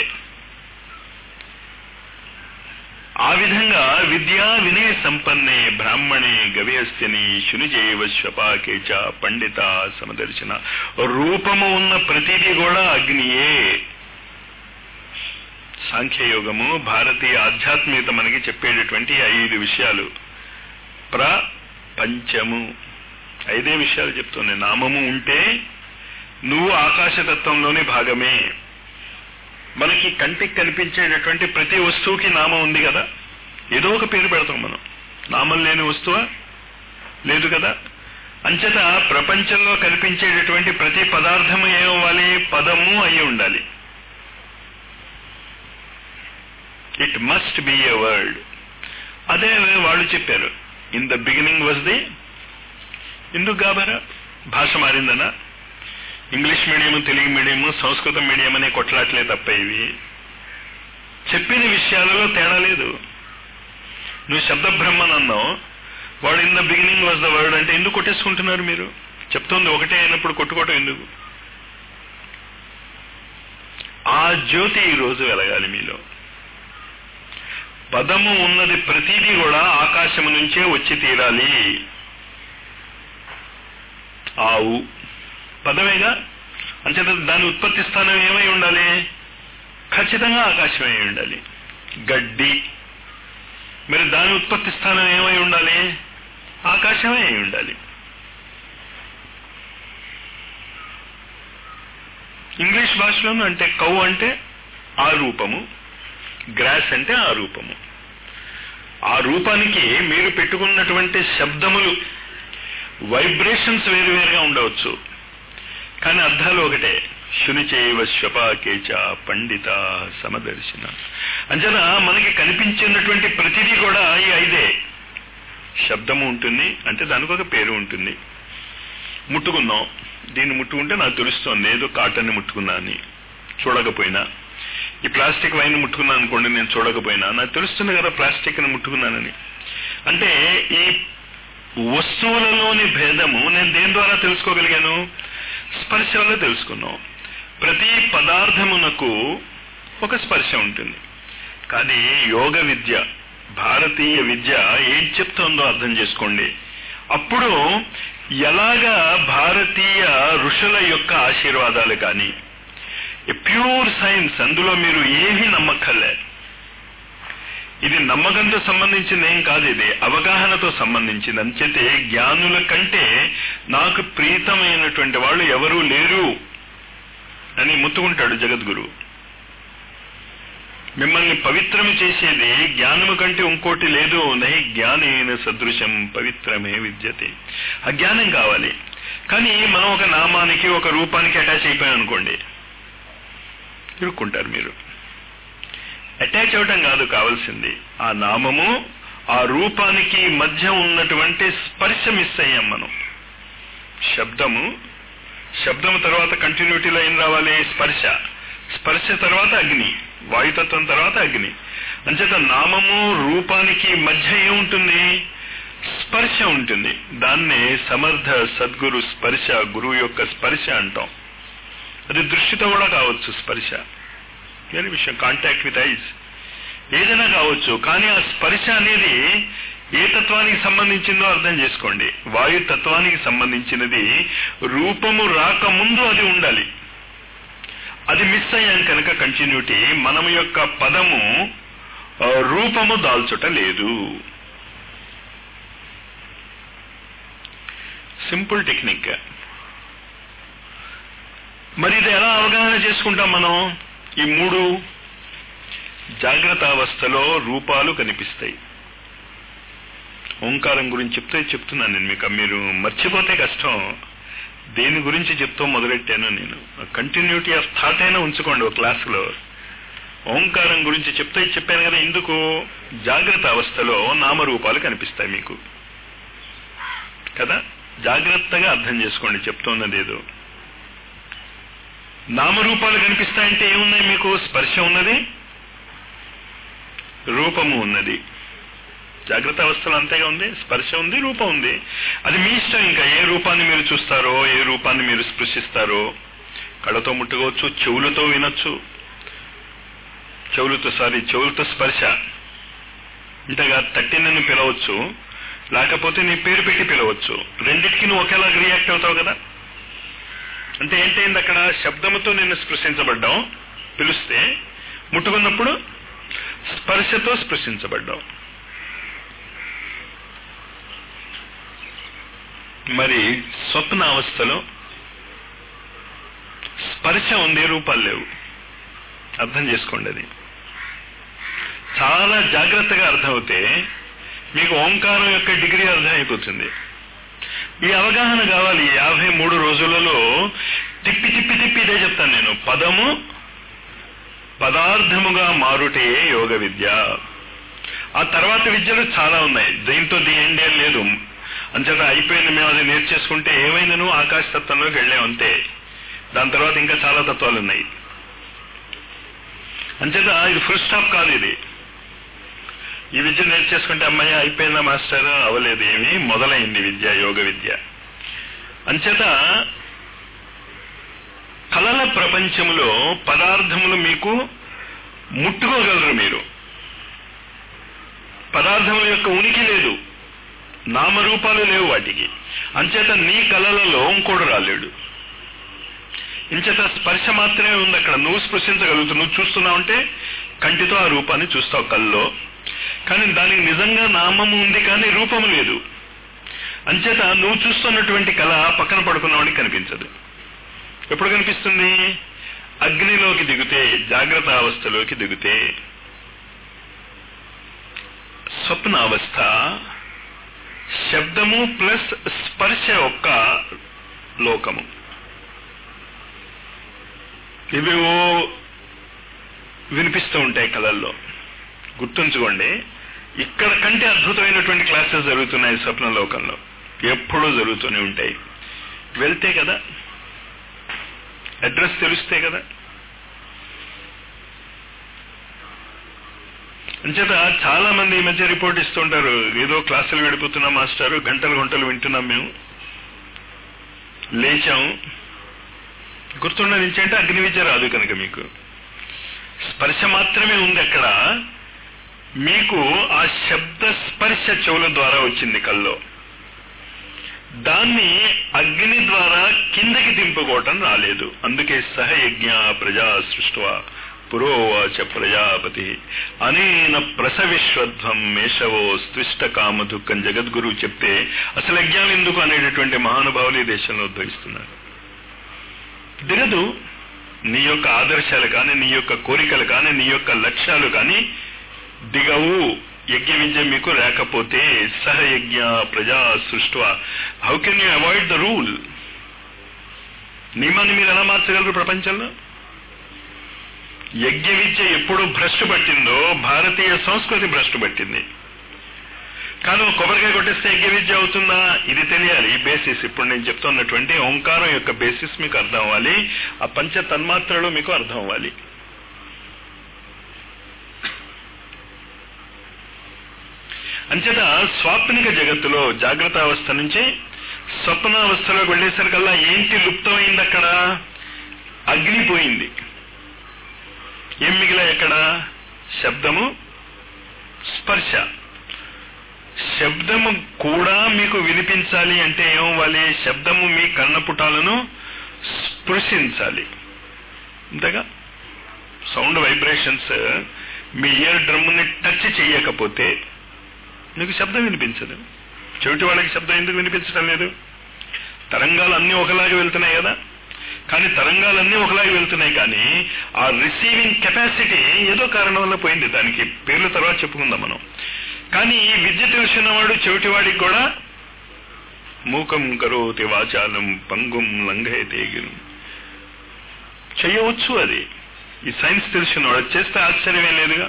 ఆ విధంగా విద్యా వినయ సంపన్నే బ్రాహ్మణే గవిహస్తిని శునిజైవ శ్వపాకేచ పండిత సమదర్శన. రూపము ఉన్న ప్రతిదీ కూడా అగ్నియే. సాంఖ్యయోగము, భారతీయ ఆధ్యాత్మికత మనకి చెప్పేటటువంటి 5 విషయాలు. ప్రపంచము 5 విషయాలు చెప్తుంది. నామము ఉంటే నువ్వు ఆకాశతత్వంలోని భాగమే. మనకి కంటికి కనిపించేటటువంటి ప్రతి వస్తువుకి నామం ఉంది కదా, ఏదో ఒక పేరు పెడతాం మనం. నామం లేని వస్తువా? లేదు కదా. అంచేత ప్రపంచంలో కనిపించేటటువంటి ప్రతి పదార్థము ఏమవ్వాలి? పదము అయి ఉండాలి. It must be a word. అదే వాళ్ళు చెప్పారు, in the beginning was the. ఎందుకు గాబరా? భాష మారిందనా? ఇంగ్లీష్ మీడియం, తెలుగు మీడియం, సంస్కృతం మీడియం అనే కొట్లాట్లే తప్ప ఇవి. చెప్పిన విషయాలలో తేడా లేదు. నువ్వు శబ్ద బ్రహ్మన్ అన్నావు, వాడు in the beginning was the word అంటే ఎందుకు కొట్టేసుకుంటున్నారు మీరు? చెప్తుంది ఒకటే అయినప్పుడు కొట్టుకోవటం ఎందుకు? ఆ జ్యోతి ఈ రోజు వెలగాలి మీలో. పదము ఉన్నది ప్రతిదీ కూడా ఆకాశము నుంచే వచ్చి తీరాలి. ఆవు పదమేగా, అంచేత దాని ఉత్పత్తి స్థానం ఏమై ఉండాలి? ఖచ్చితంగా ఆకాశమై ఉండాలి. గడ్డి మరి దాని ఉత్పత్తి స్థానం ఏమై ఉండాలి? ఆకాశమే అయి ఉండాలి. ఇంగ్లీష్ భాషలోనూ అంటే కౌ అంటే ఆ రూపము, గ్రాస్ అంటే ఆ రూపము. ఆ రూపానికి మీరు పెట్టుకున్నటువంటి శబ్దములు, వైబ్రేషన్స్ వేరువేరుగా ఉండవచ్చు, కానీ అర్థాలు ఒకటే. శునిచైవ శ్వపాకేచ పండిత సమదర్శిన. అంచేత మనకి కనిపించినటువంటి ప్రతిదీ కూడా ఈ 5. శబ్దము ఉంటుంది అంటే దానికి ఒక పేరు ఉంటుంది. ముట్టుకున్నాం, దీన్ని ముట్టుకుంటే నాకు తెలుస్తోంది ఏదో కాటన్ని ముట్టుకున్నా అని, చూడకపోయినా. ఈ ప్లాస్టిక్ వైన్ ముట్టుకున్నాను అనుకోండి, నేను చూడకపోయినా నాకు తెలుస్తుంది కదా ప్లాస్టిక్ ని ముట్టుకున్నానని. అంటే ఈ వస్తువులలోని భేదము నేను దేని ద్వారా తెలుసుకోగలిగాను? స్పర్శ వల్ల తెలుసుకున్నాం. ప్రతి పదార్థమునకు ఒక స్పర్శ ఉంటుంది. కానీ యోగ విద్య, భారతీయ విద్య ఏం చెప్తుందో అర్థం చేసుకోండి. అప్పుడు ఎలాగా భారతీయ ఋషుల యొక్క ఆశీర్వాదాలు కానీ ప్యూర్ సైన్స్, అందులో మీరు ఏమీ నమ్మక్కర్లే. ఇది నమ్మకంతో సంబంధించింది ఏం కాదు, ఇది అవగాహనతో సంబంధించింది. అంచేతే జ్ఞానుల కంటే నాకు ప్రీతమైనటువంటి వాళ్ళు ఎవరూ లేరు అని ముత్తుకుంటాడు జగద్గురు. మిమ్మల్ని పవిత్రము చేసేది జ్ఞానము కంటే ఇంకోటి లేదు. నహి జ్ఞానేన సదృశం పవిత్రమే విద్యతే. ఆ జ్ఞానం కావాలి. కానీ మనం ఒక నామానికి ఒక రూపానికి అటాచ్ అయిపోయాం అనుకోండి, ఇరుక్కుంటారు. మీరు అటాచ్ అవటం కాదు కావాల్సింది, ఆ నామము ఆ రూపానికి మధ్య ఉన్నటువంటి స్పర్శ మిస్ అయ్యాం మనం. శబ్దము తర్వాత కంటిన్యూటీలో ఏం రావాలి? స్పర్శ తర్వాత అగ్ని, వాయుతత్వం తర్వాత అగ్ని. అంచేత నామము రూపానికి మధ్య ఏముంటుంది? స్పర్శ ఉంటుంది. దాన్నే సమర్థ సద్గురు స్పర్శ, గురువు యొక్క స్పర్శ అంటాం. అది దృష్టితో కూడా కావచ్చు స్పర్శ, వేరే విషయం. కాంటాక్ట్ విత్ ఐస్ ఏదైనా కావచ్చు. కానీ ఆ స్పర్శ అనేది ఏ తత్వానికి సంబంధించిందో అర్థం చేసుకోండి. వాయు తత్వానికి సంబంధించినది. రూపము రాకముందు అది ఉండాలి. అది మిస్ అయ్యాం కనుక కంటిన్యూటీ, మనము యొక్క పదము రూపము దాల్చుట లేదు. Simple technique. మరి ఇది ఎలా అవగాహన చేసుకుంటాం మనం? ఈ మూడు జాగ్రత్త అవస్థలో రూపాలు కనిపిస్తాయి. ఓంకారం గురించి చెప్తున్నాను నేను మీకు. మీరు మర్చిపోతే కష్టం. దేని గురించి చెప్తూ మొదలెట్టాను నేను. కంటిన్యూటీ ఆఫ్ థాట్ అయినా ఉంచుకోండి ఒక క్లాసులో. ఓంకారం గురించి చెప్పాను కదా. ఎందుకు? జాగ్రత్త అవస్థలో నామరూపాలు కనిపిస్తాయి మీకు కదా. జాగ్రత్తగా అర్థం చేసుకోండి చెప్తున్నది ఏదో. నామరూపాలు కనిపిస్తాయంటే ఏమున్నాయి మీకు? స్పర్శ ఉన్నది, రూపము ఉన్నది. జాగ్రత్త అవస్థలో అంతేగా ఉంది. స్పర్శ ఉంది, రూపం ఉంది. అది మీ ఇష్టం. ఇంకా ఏ రూపాన్ని మీరు చూస్తారో, ఏ రూపాన్ని మీరు స్పృశిస్తారో. కళ్ళతో ముట్టుకోవచ్చు, చెవులతో వినొచ్చు, చెవులతో స్పర్శ. ఇంతగా తట్టి నన్ను పిలవచ్చు, లేకపోతే నీ పేరు పెట్టి పిలవచ్చు. రెండిటికి నువ్వు ఒకేలా రియాక్ట్ అవుతావు కదా. అంటే ఏంటైంది అక్కడ? శబ్దముతో నిన్ను స్పృశించబడ్డావు పిలిస్తే, ముట్టుకున్నప్పుడు స్పర్శతో స్పృశించబడ్డావు. మరి స్వప్న అవస్థలో స్పర్శ ఉంది, రూపాలు లేవు. అర్థం చేసుకోండి. అది చాలా జాగ్రత్తగా అర్థమవుతే మీకు ఓంకారం యొక్క డిగ్రీ అర్థం అయిపోతుంది. ఈ అవగాహన కావాలి. 53 రోజులలో తిప్పి ఇదే చెప్తాను నేను. పదము పదార్థముగా మారుటే యోగ విద్య. ఆ తర్వాత విద్యలు చాలా ఉన్నాయి. దీంతో ఎండే లేదు. అంచేత అయిపోయింది, మేము అది నేర్చేసుకుంటే ఏమైందను ఆకాశ తత్వంలోకి వెళ్ళామంతే. దాని తర్వాత ఇంకా చాలా తత్వాలు ఉన్నాయి. అంచేత ఇది ఫుల్ స్టాప్ కాదు. ఇది ఈ విద్య నేర్చేసుకుంటే అమ్మాయి అయిపోయిందా మాస్టర్? అవ్వలేదు, ఏమి మొదలైంది విద్య, యోగ విద్య. అంచేత కళల ప్రపంచంలో పదార్థములు మీకు ముట్టుకోగలరు. మీరు పదార్థముల యొక్క ఉనికి లేదు, నామరూపాలు లేవు వాటికి. అంచేత నీ కళలలో ఇంకోడు రాలేడు. ఇంచేత స్పర్శ మాత్రమే ఉంది అక్కడ. నువ్వు స్పృశించగలుగుతావు. నువ్వు చూస్తున్నావు అంటే కంటితో ఆ రూపాన్ని చూస్తావు కళ్ళలో. కానీ దానికి నిజంగా నామము ఉంది, కానీ రూపము లేదు. అంచేత నువ్వు చూస్తున్నటువంటి కళ పక్కన పడుకున్నవాడికి కనిపించదు. ఎప్పుడు కనిపిస్తుంది? అగ్నిలోకి దిగితే, జాగ్రత్త అవస్థలోకి దిగితే. స్వప్న అవస్థ శబ్దము ప్లస్ స్పర్శ యొక్క లోకము. ఇవేవో వినిపిస్తూ ఉంటాయి కళల్లో. గుర్తుంచుకోండి, ఇక్కడ కంటే అద్భుతమైనటువంటి క్లాసెస్ జరుగుతున్నాయి స్వప్న లోకంలో. ఎప్పుడూ జరుగుతూనే ఉంటాయి. వెళ్తే కదా, అడ్రస్ తెలిస్తే కదా. అంచేత చాలా మంది ఈ మధ్య రిపోర్ట్ ఇస్తుంటారు, ఏదో క్లాసులు గడిపోతున్నాం మాస్టారు, గంటలు గంటలు వింటున్నాం, మేము లేచాం, గుర్తుండ నుంచి అంటే అగ్ని విద్య రాదు కనుక మీకు స్పర్శ మాత్రమే ఉంది అక్కడ. మీకు ఆ శబ్ద స్పర్శ చెవుల ద్వారా వచ్చింది కల్లో, దాన్ని అగ్ని ద్వారా కిందకి దింపుకోవటం రాలేదు. అందుకే సహయజ్ఞ ప్రజా సృష్ట్వా పురోవాచ ప్రజాపతి అనేన ప్రసవిశ్వధ్వం మేషవో స్త్విష్ట కామ దుఃఖం జగద్గురు చెప్తే అసలు యజ్ఞాలు ఎందుకు అనేటటువంటి మహానుభావులు ఈ దేశంలో ఉద్భవిస్తున్నారు. దిగదు. నీ యొక్క ఆదర్శాలు కానీ, నీ యొక్క కోరికలు కానీ, నీ యొక్క లక్ష్యాలు కానీ దిగవు యజ్ఞ విద్య మీకు లేకపోతే. సహయజ్ఞ ప్రజా సృష్ట్వా. How can you avoid the rule? నియమాన్ని మీరు ఎలా మార్చగలరు ప్రపంచంలో? యజ్ఞ విద్య ఎప్పుడు భ్రష్టు పట్టిందో భారతీయ సంస్కృతి భ్రష్టు పట్టింది. కానీ కొబ్బరికాయ కొట్టేస్తే యజ్ఞ విద్య అవుతుందా? ఇది తెలియాలి. ఈ బేసిస్ ఇప్పుడు నేను చెప్తున్నటువంటి ఓంకారం యొక్క బేసిస్ మీకు అర్థం అవ్వాలి, ఆ పంచ తన్మాత్రలు మీకు అర్థం అవ్వాలి. అంచేత స్వాప్నిక జగత్తులో జాగ్రత్త అవస్థ నుంచి స్వప్నావస్థలోకి వెళ్ళేసరికల్లా ఏంటి లుప్తమైంది? అక్కడ అగ్నిపోయింది. ఏం మిగిలా ఎక్కడ? శబ్దము, స్పర్శ. శబ్దము కూడా మీకు వినిపించాలి అంటే ఏమవ్వాలి? శబ్దము మీ కర్ణపుటాలను స్పృశించాలి. అంతేగా? సౌండ్ వైబ్రేషన్స్ మీ ఇయర్ డ్రమ్ని టచ్ చేయకపోతే మీకు శబ్దం వినిపించదు. చెవిటి వాళ్ళకి శబ్దం ఎందుకు వినిపించడం లేదు? తరంగాలు అన్నీ ఒకలాగే వెళ్తున్నాయి కదా. కానీ తరంగాలన్నీ ఒకలాగే వెళ్తున్నాయి, కానీ ఆ రిసీవింగ్ కెపాసిటీ ఏదో కారణం వల్ల పోయింది. దానికి పేర్ల తర్వాత చెప్పుకుందాం మనం. కానీ ఈ విద్య తెలిసినవాడు చెవిటివాడికి కూడా మూకం కరోతి వాచాలం పంగుం లంఘయతే గిరం చేయవచ్చు. అది ఈ సైన్స్ తెలిసినవాడు చేస్తే ఆశ్చర్యమే లేదుగా.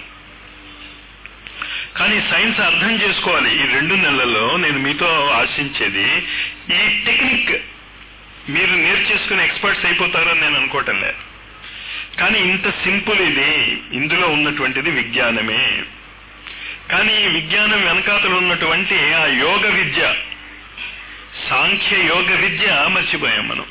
కానీ సైన్స్ అర్థం చేసుకోవాలి. ఈ 2 నెలల్లో నేను మీతో ఆశించేది ఈ టెక్నిక్ మీరు నేర్చేసుకుని ఎక్స్పర్ట్స్ అయిపోతారని నేను అనుకోవటం లేదు. కానీ ఇంత సింపుల్ ఇది. ఇందులో ఉన్నటువంటిది విజ్ఞానమే. కానీ ఈ విజ్ఞానం వెనకాతలు ఉన్నటువంటి ఆ యోగ విద్య, సాంఖ్య యోగ విద్య మర్చిపోయాం మనం.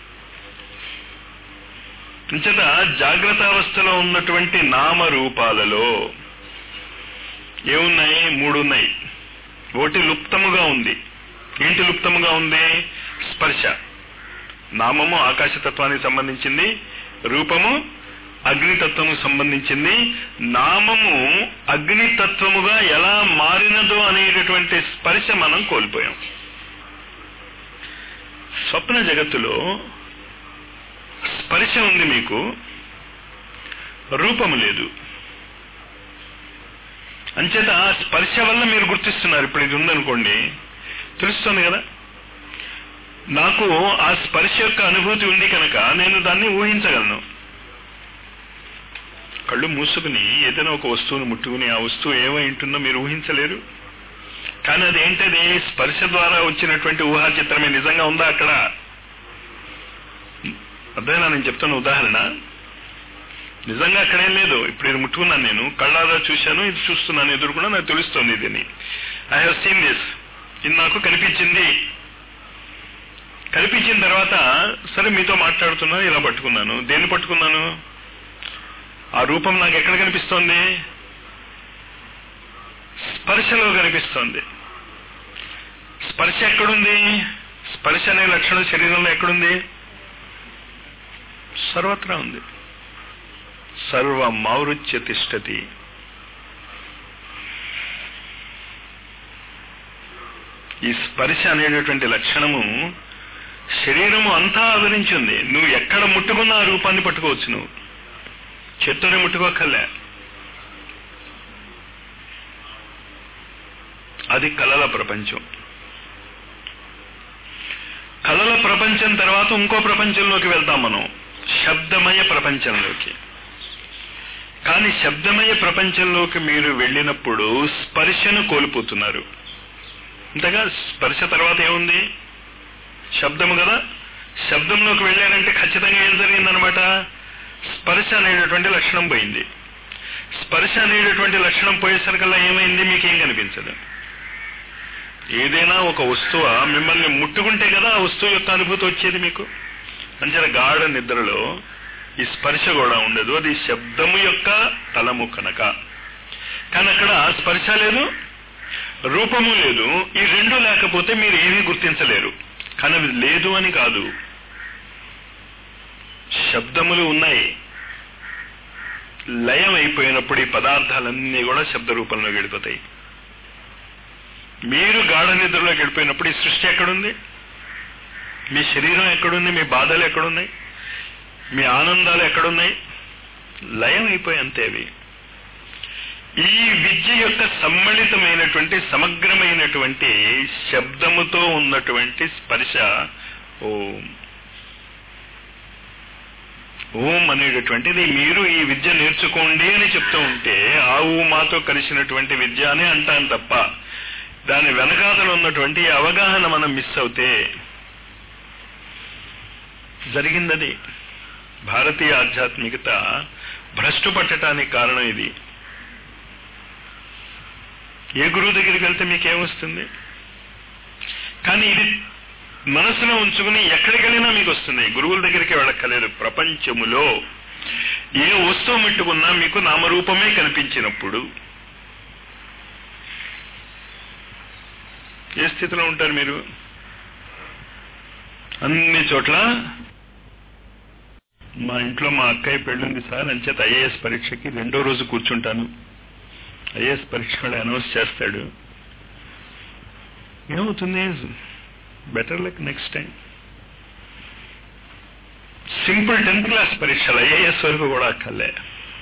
అంచేత జాగ్రత్త అవస్థలో ఉన్నటువంటి నామరూపాలలో ఏమున్నాయి? 3 ఉన్నాయి. ఒకటి లుప్తముగా ఉంది. ఏంటి లుప్తముగా ఉంది? స్పర్శ. నామము ఆకాశతత్వానికి సంబంధించింది, రూపము అగ్నితత్వము సంబంధించింది. నామము అగ్నితత్వముగా ఎలా మారినదో అనేటటువంటి స్పర్శ మనం కోల్పోయాం. స్వప్న జగత్తులో స్పర్శ ఉంది, మీకు రూపము లేదు. అంచేత స్పర్శ వల్ల మీరు గుర్తిస్తున్నారు. ఇప్పుడు ఇది ఉందనుకోండి, తెలుస్తుంది కదా, నాకు ఆ స్పర్శ యొక్క అనుభూతి ఉంది కనుక నేను దాన్ని ఊహించగలను. కళ్ళు మూసుకుని ఏదైనా ఒక వస్తువును ముట్టుకుని ఆ వస్తువు ఏమై ఉంటుందో మీరు ఊహించలేరు. కానీ అదేంటది? స్పర్శ ద్వారా వచ్చినటువంటి ఊహా చిత్రమే. నిజంగా ఉందా అక్కడ? అదేనా నేను చెప్తున్న ఉదాహరణ? నిజంగా అక్కడేం లేదు. ఇప్పుడు ఇది ముట్టుకున్నాను, నేను కళ్ళారా చూశాను, ఇది చూస్తున్నాను, ఎదురుకుండా నాకు తెలుస్తుంది ఇదని. I have seen this. ఇది నాకు కనిపించింది. కనిపించిన తర్వాత సరే మీతో మాట్లాడుతున్నాను, ఇలా పట్టుకున్నాను. దేన్ని పట్టుకున్నాను? ఆ రూపం నాకు ఎక్కడ కనిపిస్తోంది? స్పర్శలో కనిపిస్తోంది. స్పర్శ ఎక్కడుంది? స్పర్శ అనే లక్షణం శరీరంలో ఎక్కడుంది? సర్వత్రా ఉంది. సర్వమావృత్య తిష్టతి. ఈ స్పర్శ అనేటటువంటి లక్షణము శరీరము అంతా ఆవరించింది. నువ్వు ఎక్కడ ముట్టుకున్నా ఆ రూపాన్ని పట్టుకోవచ్చు. నువ్వు చేత్తోనే ముట్టుకోకర్లే. అది కళల ప్రపంచం. కళల ప్రపంచం తర్వాత ఇంకో ప్రపంచంలోకి వెళ్తాం మనం, శబ్దమయ ప్రపంచంలోకి. కానీ శబ్దమయ ప్రపంచంలోకి మీరు వెళ్ళినప్పుడు స్పర్శను కోల్పోతున్నారు. అంతేగా? స్పర్శ తర్వాత ఏముంది? శబ్దము కదా. శబ్దంలోకి వెళ్ళారంటే ఖచ్చితంగా ఏం జరిగిందనమాట? స్పర్శ అనేటటువంటి లక్షణం పోయింది. స్పర్శ అనేటటువంటి లక్షణం పోయేసరికల్లా ఏమైంది? మీకేం కనిపించదు. ఏదైనా ఒక వస్తువు మిమ్మల్ని ముట్టుకుంటే కదా ఆ వస్తువు యొక్క అనుభూతి వచ్చేది మీకు. అంచేత గాఢ నిద్రలో ఈ స్పర్శ కూడా ఉండదు, అది శబ్దము యొక్క తలము కనుక. కానీ అక్కడ స్పర్శ లేదు, రూపము లేదు. ఈ రెండు లేకపోతే మీరు ఏమీ గుర్తించలేరు. కానీ అది లేదు అని కాదు, శబ్దములు ఉన్నాయి. లయం అయిపోయినప్పుడు ఈ పదార్థాలన్నీ కూడా శబ్ద రూపంలో గడిపోతాయి. మీరు గాఢ నిద్రలోకి వెళ్ళిపోయినప్పుడు ఈ సృష్టి ఎక్కడుంది? మీ శరీరం ఎక్కడుంది? మీ బాధలు ఎక్కడున్నాయి? మీ ఆనందాలు ఎక్కడున్నాయి? లయం అయిపోయి అంతే అవి. ఈ విద్య యొక్క సమ్మిళితమైనటువంటి సమగ్రమైనటువంటి శబ్దముతో ఉన్నటువంటి స్పర్శ ఓం. ఓం అనేటటువంటిది మీరు ఈ విద్య నేర్చుకోండి అని చెప్తూ ఉంటే ఆ మాతో కలిసినటువంటి విద్య అని అంటాను తప్ప దాని వెనకాతలు ఉన్నటువంటి అవగాహన మనం మిస్ అవుతే జరిగిందది. భారతీయ ఆధ్యాత్మికత భ్రష్టు పట్టడానికి కారణం ఇది. ఏ గురువు దగ్గరికి వెళ్తే మీకేమొస్తుంది? కానీ ఇది మనసులో ఉంచుకుని ఎక్కడికి వెళ్ళినా మీకు వస్తుంది. గురువుల దగ్గరికి వెళ్ళక్కర్లేదు. ప్రపంచములో ఏ వస్తువు ముట్టుకున్నా మీకు నామరూపమే కనిపించినప్పుడు ఏ స్థితిలో ఉంటారు మీరు? అన్ని చోట్ల మా ఇంట్లో మా అక్కయ్య పెళ్ళుంది సార్, అంచేత ఐఏఎస్ పరీక్షకి 2వ రోజు కూర్చుంటాను. ఐఏఎస్ పరీక్ష అనౌన్స్ చేస్తాడు. ఏమవుతుంది? Better luck next time. Simple 10th class పరీక్షలు ఐఏఎస్ వరకు కూడా అక్కర్లే.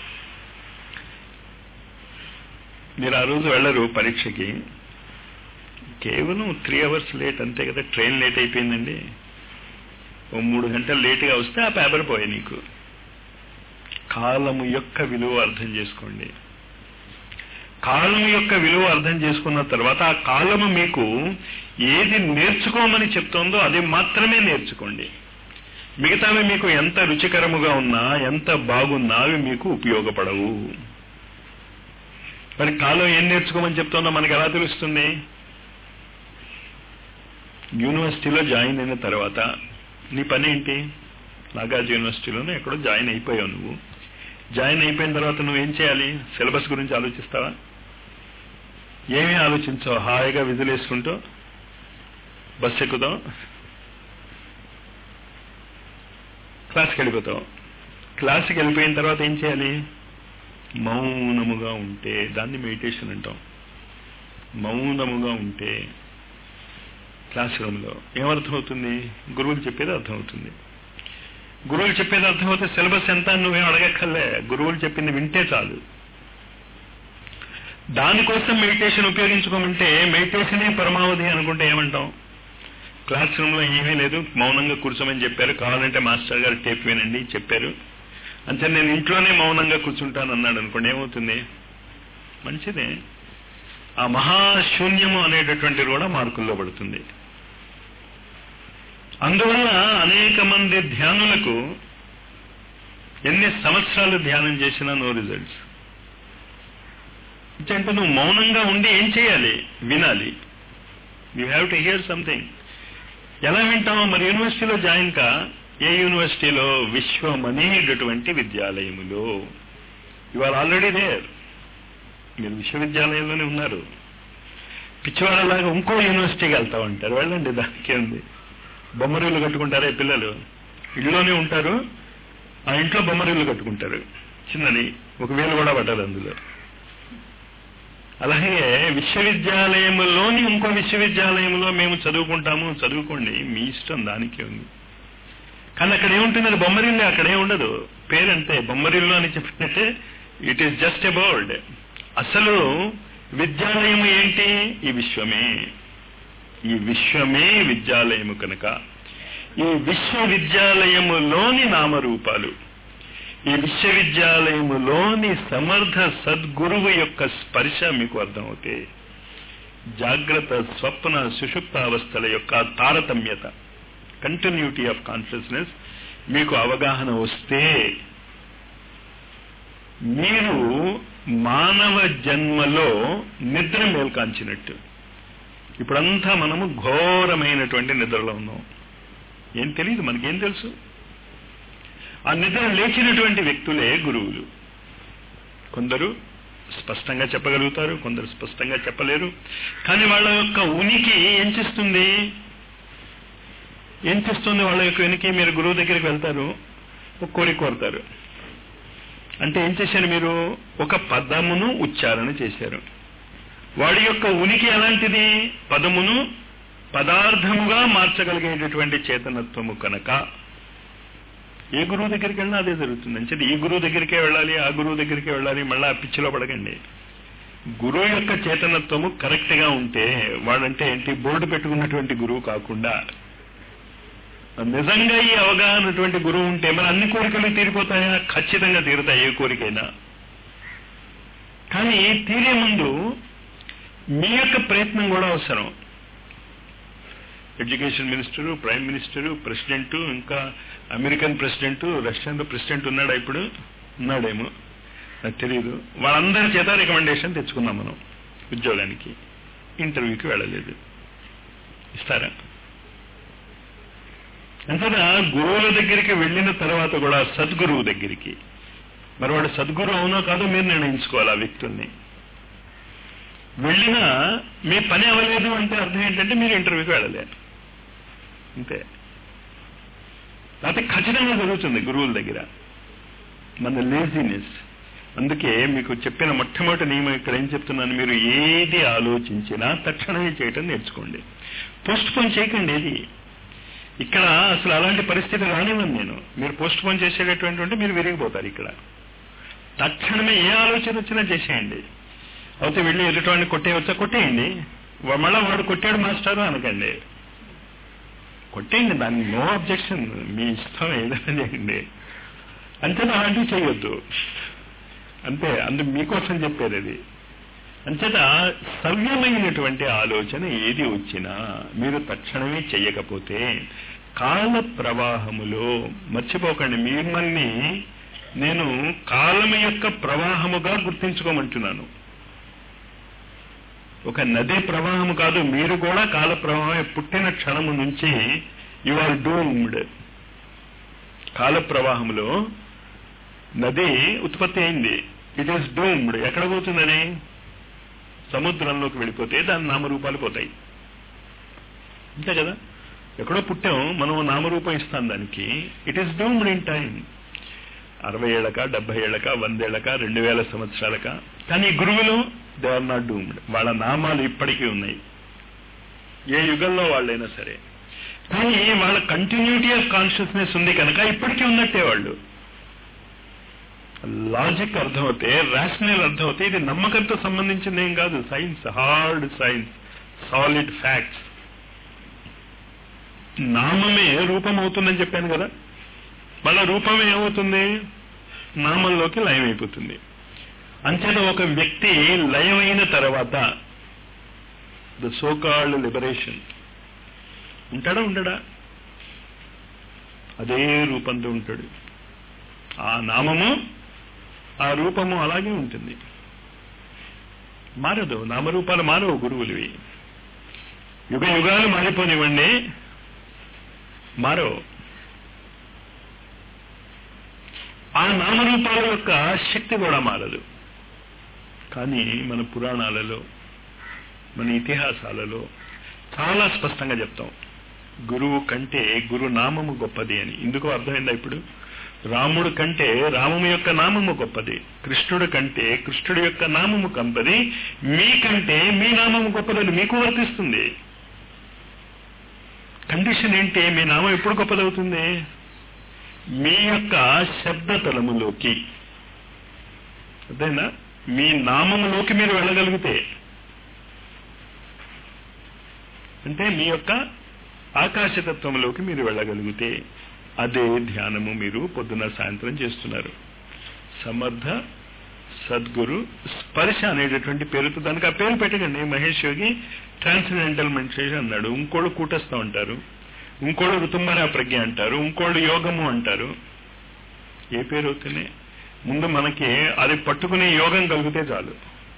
మీరు ఆ రోజు వెళ్ళరు పరీక్షకి, కేవలం 3 hours లేట్ అంతే కదా. ట్రైన్ లేట్ అయిపోయిందండి, ఓ 3 గంటలు లేటుగా వస్తే ఆ పేపర్ పోయి. నీకు కాలము యొక్క విలువ అర్థం చేసుకోండి. కాలము యొక్క విలువ అర్థం చేసుకున్న తర్వాత ఆ కాలము మీకు ఏది నేర్చుకోమని చెప్తోందో అది మాత్రమే నేర్చుకోండి. మిగతావి మీకు ఎంత రుచికరముగా ఉన్నా ఎంత బాగున్నా అవి మీకు ఉపయోగపడవు. మరి కాలం ఏం నేర్చుకోమని చెప్తోందో మనకి ఎలా తెలుస్తుంది? యూనివర్సిటీలో జాయిన్ అయిన తర్వాత నీ పని ఏంటి? నాగార్జున యూనివర్సిటీలోనే ఎక్కడో జాయిన్ అయిపోయావు. నువ్వు జాయిన్ అయిపోయిన తర్వాత నువ్వేం చేయాలి? సిలబస్ గురించి ఆలోచిస్తావా? ఏమీ ఆలోచించావు. హాయిగా విధులేసుకుంటూ బస్సు ఎక్కుతాం, క్లాస్కి వెళ్ళిపోతాం. క్లాస్కి వెళ్ళిపోయిన తర్వాత ఏం చేయాలి? మౌనముగా ఉంటే దాన్ని మెడిటేషన్ అంటాం. మౌనముగా ఉంటే క్లాస్ రూమ్లో ఏమర్థమవుతుంది? గురువులు చెప్పేది అర్థమవుతుంది. గురువులు చెప్పేది అర్థమవుతే సిలబస్ ఎంత నువ్వేం అడగక్కర్లే, గురువులు చెప్పింది వింటే చాలు. దానికోసం మెడిటేషన్ ఉపయోగించుకోమంటే మెడిటేషనే పరమావధి అనుకుంటే ఏమంటాం? క్లాస్ రూమ్లో ఏమీ లేదు, మౌనంగా కూర్చోమని చెప్పారు, కావాలంటే మాస్టర్ గారు టేప్ వినండి చెప్పారు, అంటే నేను ఇంట్లోనే మౌనంగా కూర్చుంటాను అన్నాడు అనుకోండి, ఏమవుతుంది? మంచిదే. ఆ మహాశూన్యము అనేటటువంటిది కూడా మార్కుల్లో పడుతుంది. అందువల్ల అనేక మంది ధ్యానులకు ఎన్ని సంవత్సరాలు ధ్యానం చేసినా నో రిజల్ట్స్. అంటే నువ్వు మౌనంగా ఉండి ఏం చేయాలి? వినాలి. You have to hear something. ఎలా వింటావు? మరి యూనివర్సిటీలో జాయిన్ కా. ఏ యూనివర్సిటీలో? విశ్వం అనేటటువంటి విద్యాలయములో. You are already there. మీరు విశ్వవిద్యాలయంలోనే ఉన్నారు. పిచ్చివాళ్ళలాగా ఇంకో యూనివర్సిటీకి వెళ్తా ఉంటారు. వెళ్ళండి, దానికే ఉంది. బొమ్మరీలు కట్టుకుంటారే పిల్లలు, ఇళ్ళలోనే ఉంటారు, ఆ ఇంట్లో బొమ్మరీలు కట్టుకుంటారు చిన్నది, 1000 కూడా పడ్డారు అందులో. అలాగే విశ్వవిద్యాలయంలోని ఇంకో విశ్వవిద్యాలయంలో మేము చదువుకుంటాము, చదువుకోండి, మీ ఇష్టం, దానికే ఉంది. కానీ అక్కడ ఏముంటుంది? అది బొమ్మరిల్లు, అక్కడే ఉండదు, పేరంతే. బొమ్మరిల్లు అని చెప్పినట్టే it is just a board. అసలు విద్యాలయము ఏంటి? ఈ విశ్వమే. ఈ విశ్వమే విద్యాలయము కనుక ఈ విశ్వవిద్యాలయములోని నామరూపాలు, ఈ విశ్వవిద్యాలయములోని సమర్థ సద్గురువు యొక్క స్పర్శ మీకు అర్థమవుతే జాగ్రత్త స్వప్న సుషుప్తావస్థల యొక్క తారతమ్యత, కంటిన్యూటీ ఆఫ్ కాన్షియస్నెస్ మీకు అవగాహన వస్తే మీరు మానవ జన్మలో నిద్ర మేల్కాంచినట్టు. ఇప్పుడంతా మనము ఘోరమైనటువంటి నిద్రలో ఉన్నాం. ఏం తెలియదు, మనకేం తెలుసు? ఆ నిద్ర లేచినటువంటి వ్యక్తులే గురువులు. కొందరు స్పష్టంగా చెప్పగలుగుతారు, కొందరు స్పష్టంగా చెప్పలేరు. కానీ వాళ్ళ యొక్క ఉనికి ఏం చేస్తుంది? వాళ్ళ యొక్క ఉనికి? మీరు గురువు దగ్గరికి వెళ్తారు, ఒక కోరిక కోరుతారు. అంటే ఏం చేశారు? మీరు ఒక పదమును ఉచ్చారణ చేశారు. వాడి యొక్క ఉనికి ఎలాంటిది? పదమును పదార్థముగా మార్చగలిగేటటువంటి చేతనత్వము కనుక ఏ గురువు దగ్గరికి వెళ్ళినా అదే జరుగుతుంది. అంటే ఈ గురువు దగ్గరికే వెళ్ళాలి, ఆ గురువు దగ్గరికే వెళ్ళాలి, మళ్ళీ ఆ పిచ్చిలో పడకండి. గురువు యొక్క చేతనత్వము కరెక్ట్ గా ఉంటే, వాడంటే ఏంటి, బోర్డు పెట్టుకున్నటువంటి గురువు కాకుండా నిజంగా ఈ అవగాహనటువంటి గురువు ఉంటే మరి అన్ని కోరికలు తీరిపోతాయా? ఖచ్చితంగా తీరుతాయి, ఏ కోరికైనా. కానీ తీరే ముందు మీ యొక్క ప్రయత్నం కూడా అవసరం. Education minister, prime minister, president, ఇంకా అమెరికన్ ప్రెసిడెంటు, రష్యన్ ప్రెసిడెంట్ ఉన్నాడా? ఇప్పుడు ఉన్నాడేమో, నాకు తెలియదు. వాళ్ళందరి చేత రికమెండేషన్ తెచ్చుకున్నాం మనం ఉద్యోగానికి. ఇంటర్వ్యూకి వెళ్ళలేదు, ఇస్తారా? అంతేనా? గురువుల దగ్గరికి వెళ్ళిన తర్వాత కూడా సద్గురువు దగ్గరికి, మరి వాడు సద్గురు అవునో కాదో మీరు నిర్ణయించుకోవాలి. ఆ వ్యక్తుల్ని వెళ్ళినా మీ పని అవ్వలేదు అంటే అర్థం ఏంటంటే మీరు ఇంటర్వ్యూకి వెళ్ళలేరు, అంతే. అయితే ఖచ్చితంగా జరుగుతుంది గురువుల దగ్గర మన లేజినెస్. అందుకే మీకు చెప్పిన మొట్టమొదటి నియమం ఇక్కడ ఏం చెప్తున్నాను, మీరు ఏది ఆలోచించినా తక్షణమే చేయటం నేర్చుకోండి. పోస్ట్ పోన్ చేయకండి ఏది. ఇక్కడ అసలు అలాంటి పరిస్థితి రానివ్వను నేను. మీరు పోస్ట్ పోన్ చేసేటటువంటి మీరు విరిగిపోతారు. ఇక్కడ తక్షణమే ఏ ఆలోచన వచ్చినా చేసేయండి. అయితే వెళ్ళి ఎదుటివాడిని కొట్టేయవచ్చా? కొట్టేయండి. మళ్ళా వాడు కొట్టాడు మాస్టారు అనకండి, కొట్టేయండి, దాన్ని నో అబ్జెక్షన్, మీ ఇష్టం ఏదైనా చేయండి. అంతేనా? అలాంటివి చేయొద్దు, అంతే. అందుకు మీకోసం చెప్పేది అది. అంచేత సవ్యమైనటువంటి ఆలోచన ఏది వచ్చినా మీరు తక్షణమే చెయ్యకపోతే కాల ప్రవాహములో మర్చిపోకండి. మిమ్మల్ని నేను కాలము యొక్క ప్రవాహముగా గుర్తించుకోమంటున్నాను. ఒక నది ప్రవాహము కాదు, మీరు కూడా కాల ప్రవాహం. పుట్టిన క్షణము నుంచి యు ఆర్ డూమ్డ్. కాల ప్రవాహంలో నది ఉత్పత్తి అయింది, ఇట్ ఈస్ డూమ్డ్. ఎక్కడ పోతుంది అది? సముద్రంలోకి వెళ్ళిపోతే దాని నామరూపాలు పోతాయి, అంతే కదా? ఎక్కడో పుట్టాం మనం, నామరూపం ఇస్తాం దానికి. It is doomed in time. 60 ఏళ్ళక, 70 ఏళ్ళక, 100 ఏళ్ళక, 2000 సంవత్సరాలక. కానీ గురువులు దే ఆర్ నాట్ డూమ్డ్. వాళ్ళ నామాలు ఇప్పటికీ ఉన్నాయి, ఏ యుగంలో వాళ్ళైనా సరే. కానీ వాళ్ళ కంటిన్యూటీ ఆఫ్ కాన్షియస్నెస్ ఉంది కనుక ఇప్పటికీ ఉన్నట్టే వాళ్ళు. లాజిక్ అర్థమవుతే, రేషనల్ అర్థమవుతే, ఇది నమ్మకంతో సంబంధించింది ఏం కాదు. Science, hard science, solid facts. నామమే రూపం అవుతుందని చెప్పాను కదా, మళ్ళా రూపమే ఏమవుతుంది? నామంలోకి లయమైపోతుంది. అంచేత ఒక వ్యక్తి లయమైన తర్వాత ద సో కాల్డ్ లిబరేషన్ ఉంటాడా? ఉండడా? అదే రూపంతో ఉంటాడు. ఆ నామము, ఆ రూపము అలాగే ఉంటుంది, మారదు. నామరూపాలు మారవు గురువులవి. యుగ యుగాలు మారిపోనివ్వండి, మారవు. ఆ నామరూపాల యొక్క శక్తి కూడా మారదు. కానీ మన పురాణాలలో, మన ఇతిహాసాలలో చాలా స్పష్టంగా చెప్తాం, గురువు కంటే గురునామము గొప్పది అని. ఎందుకో అర్థమైందా ఇప్పుడు? రాముడు కంటే రామము యొక్క నామము గొప్పది, కృష్ణుడు కంటే కృష్ణుడి యొక్క నామము గొప్పది, మీకంటే మీ నామము గొప్పదని మీకు వర్తిస్తుంది. కండిషన్ ఏంటి? మీ నామం ఎప్పుడు గొప్పదవుతుంది? మీ యొక్క శబ్దతలములోకి, అదేనా, మీ నామములోకి మీరు వెళ్ళగలిగితే, అంటే మీ యొక్క ఆకాశతత్వంలోకి మీరు వెళ్ళగలిగితే, అదే ధ్యానము మీరు పొద్దున సాయంత్రం చేస్తున్నారు. సమర్థ సద్గురు స్పర్శ అనేటటువంటి పేరుతో, దానికి ఆ పేరు పెట్టకండి. మహేష్ యోగి ట్రాన్సెండెంటల్ మెడిటేషన్ అన్నాడు, ఇంకోళ్ళు కూటస్థం అంటారు, ఇంకోళ్ళు ఋతుంబర ప్రజ్ఞ అంటారు, ఇంకోళ్ళు యోగము అంటారు. ఏ పేరు అవుతున్నాయి? ముందు మనకి అది పట్టుకునే యోగం కలిగితే చాలు,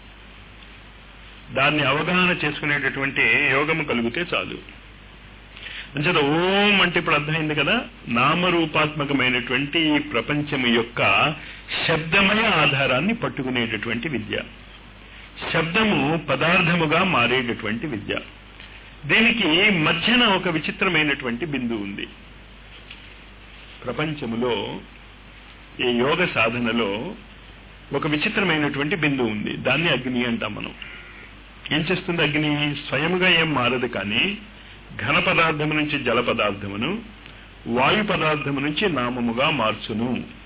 దాన్ని అవగాహన చేసుకునేటటువంటి యోగము కలిగితే చాలు. అంచేత ఓం అంటే ఇప్పుడు అర్థమైంది కదా, నామరూపాత్మకమైనటువంటి ఈ ప్రపంచము యొక్క శబ్దమయ ఆధారాన్ని పట్టుకునేటటువంటి విద్య, శబ్దము పదార్థముగా మారేటటువంటి విద్య. దీనికి మధ్యన ఒక విచిత్రమైనటువంటి బిందువు ఉంది. ప్రపంచములో ఈ యోగ సాధనలో ఒక విచిత్రమైనటువంటి బిందువు ఉంది. దాన్ని అగ్ని అంటాం మనం. ఏం చేస్తుంది అగ్ని? స్వయముగా ఏం మారదు, కానీ ఘన పదార్థము నుంచి జల పదార్థమును, వాయు పదార్థము నుంచి నామముగా మార్చును.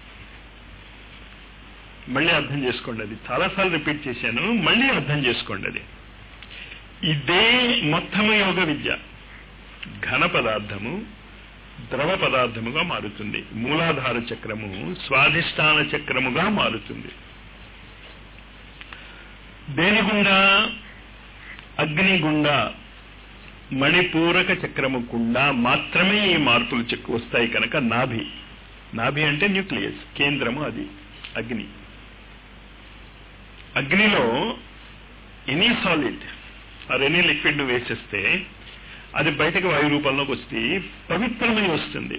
మళ్ళీ అర్థం చేసుకోండి, అది చాలాసార్లు రిపీట్ చేశాను, మళ్ళీ అర్థం చేసుకోండి. అది ఇదే మొత్తము యోగ విద్య. ఘన పదార్థము ద్రవ పదార్థముగా మారుతుంది, మూలాధార చక్రము స్వాధిష్టాన చక్రముగా మారుతుంది. దేని గుండా? అగ్ని గుండా, మణిపూరక చక్రము గుండా మాత్రమే ఈ మార్పులు వస్తాయి. కనుక నాభి, నాభి అంటే న్యూక్లియస్, కేంద్రము అది అగ్ని. అగ్నిలో any solid or any liquid ను వేసేస్తే అది బయటకు వాయు రూపంలోకి వస్తే పవిత్రమై వస్తుంది,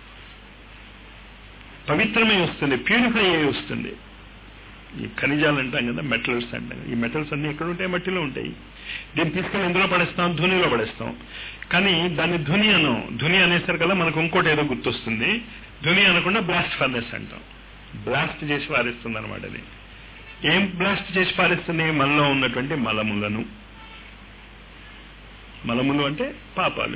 పవిత్రమై వస్తుంది, ప్యూరిఫై అయి వస్తుంది. ఈ ఖనిజాలు అంటాం కదా, మెటల్స్ అంటాం. ఈ మెటల్స్ అన్ని ఎక్కడ ఉంటాయి? మట్టిలో ఉంటాయి. దీన్ని తీసుకెళ్ళి ఎందులో పడేస్తాం? ధునిలో పడేస్తాం. కానీ దాన్ని ధుని అనం. ధుని అనేసరికల్లా మనకు ఇంకోటి ఏదో గుర్తొస్తుంది. ధుని అనకుండా బ్లాస్ట్ ఫర్నెస్ అంటాం. బ్లాస్ట్ చేసి పారేస్తుంది అనమాట. అది ఏం బ్లాస్ట్ చేసి పారేస్తుంది? మనలో ఉన్నటువంటి మలములను. మలములు అంటే పాపాలు.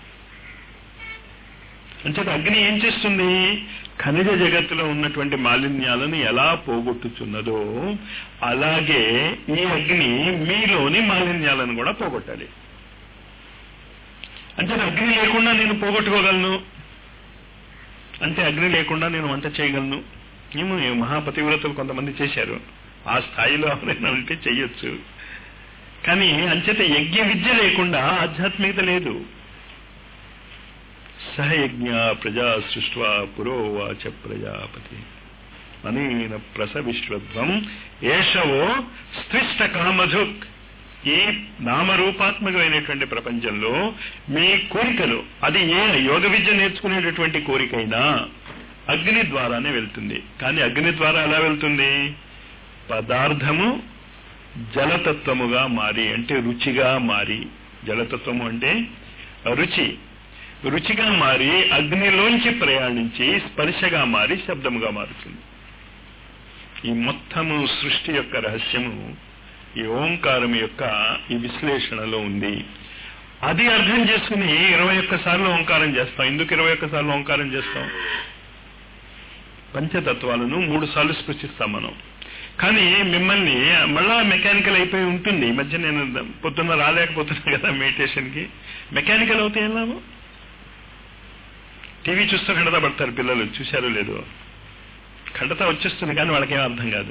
అంటే అగ్ని ఏం చేస్తుంది? ఖనిజ జగత్తులో ఉన్నటువంటి మాలిన్యాలను ఎలా పోగొట్టుచున్నదో అలాగే ఈ అగ్ని మీలోని మాలిన్యాలను కూడా పోగొట్టాలి. అంటే అగ్ని లేకుండా నేను పోగొట్టుకోగలను, అంటే అగ్ని లేకుండా నేను వంట చేయగలను. ఏమో మహాపతివ్రతలు కొంతమంది చేశారు, ఆ స్థాయిలో ఎవరైనా ఉంటే చెయ్యొచ్చు. కానీ అంచేత యజ్ఞ విద్య లేకుండా ఆధ్యాత్మికత లేదు. సహయజ్ఞ ప్రజా సృష్ట్వా పురోవాచ ప్రజాపతి అనేన ప్రసవిశ్వత్వం ఏషవో స్త్రిష్ట కామధుక్. ఈ నామరూపాత్మకమైనటువంటి ప్రపంచంలో మీ కోరికలు, అది ఏ యోగ విద్య నేర్చుకునేటటువంటి కోరికైనా అగ్ని ద్వారానే వెళ్తుంది. కానీ అగ్ని ద్వారా ఎలా వెళ్తుంది? పదార్థము జలతత్వముగా మారి, అంటే రుచిగా మారి, జలతత్వము అంటే రుచి, రుచిగా మారి అగ్నిలోంచి ప్రయాణించి స్పర్శగా మారి శబ్దముగా మారుతుంది. ఈ మొత్తము సృష్టి యొక్క రహస్యము ఈ ఓంకారం యొక్క ఈ విశ్లేషణలో ఉంది. అది అర్థం చేసుకుని 21 సార్లు ఓంకారం చేస్తాం. ఎందుకు 21 సార్లు ఓంకారం చేస్తాం? పంచతత్వాలను 3 సార్లు స్పృశిస్తాం మనం. కానీ మిమ్మల్ని మళ్ళా మెకానికల్ అయిపోయి ఉంటుంది. ఈ మధ్య నేను పొద్దున్న రాలేకపోతున్నా కదా మెడిటేషన్కి. మెకానికల్ అవుతే ఏం లాభం? టీవీ చూస్తూ ఖండత పడతారు పిల్లలు, చూశారో లేదో. ఖండత వచ్చేస్తుంది కానీ వాళ్ళకేం అర్థం కాదు.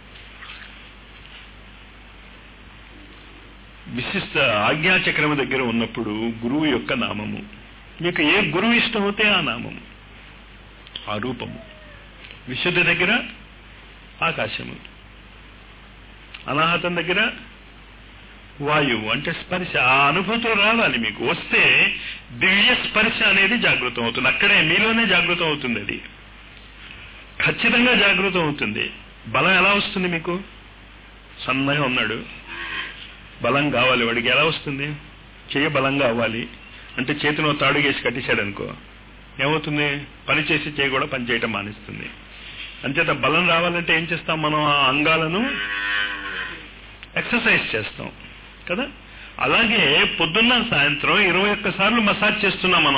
విశిష్ట ఆజ్ఞాచక్రము దగ్గర ఉన్నప్పుడు గురువు యొక్క నామము, మీకు ఏ గురువు ఇష్టమవుతే ఆ నామము, ఆ రూపము. విశుద్ధ దగ్గర ఆకాశము, అనాహతం దగ్గర వాయువు, అంటే స్పర్శ. ఆ అనుభూతులు రావాలి మీకు. వస్తే దివ్య స్పర్శ అనేది జాగృతం అవుతుంది. అక్కడే మీలోనే జాగృతం అవుతుంది. అది ఖచ్చితంగా జాగృతం అవుతుంది. బలం ఎలా వస్తుంది మీకు? సన్నగా ఉన్నాడు, బలం కావాలి వాడికి. ఎలా వస్తుంది? చెయ్యి బలంగా అవ్వాలి అంటే చేతిలో తాడుగేసి కట్టేశాడు అనుకో, ఏమవుతుంది? పని చేసి చేయి కూడా పని చేయటం మానేస్తుంది. అంచేత బలం రావాలంటే ఏం చేస్తాం మనం? ఆ అంగాలను ఎక్సర్సైజ్ చేస్తాం కదా. అలాగే పొద్దున్న సాయంత్రం 21 సార్లు మసాజ్ చేస్తున్నాం మనం.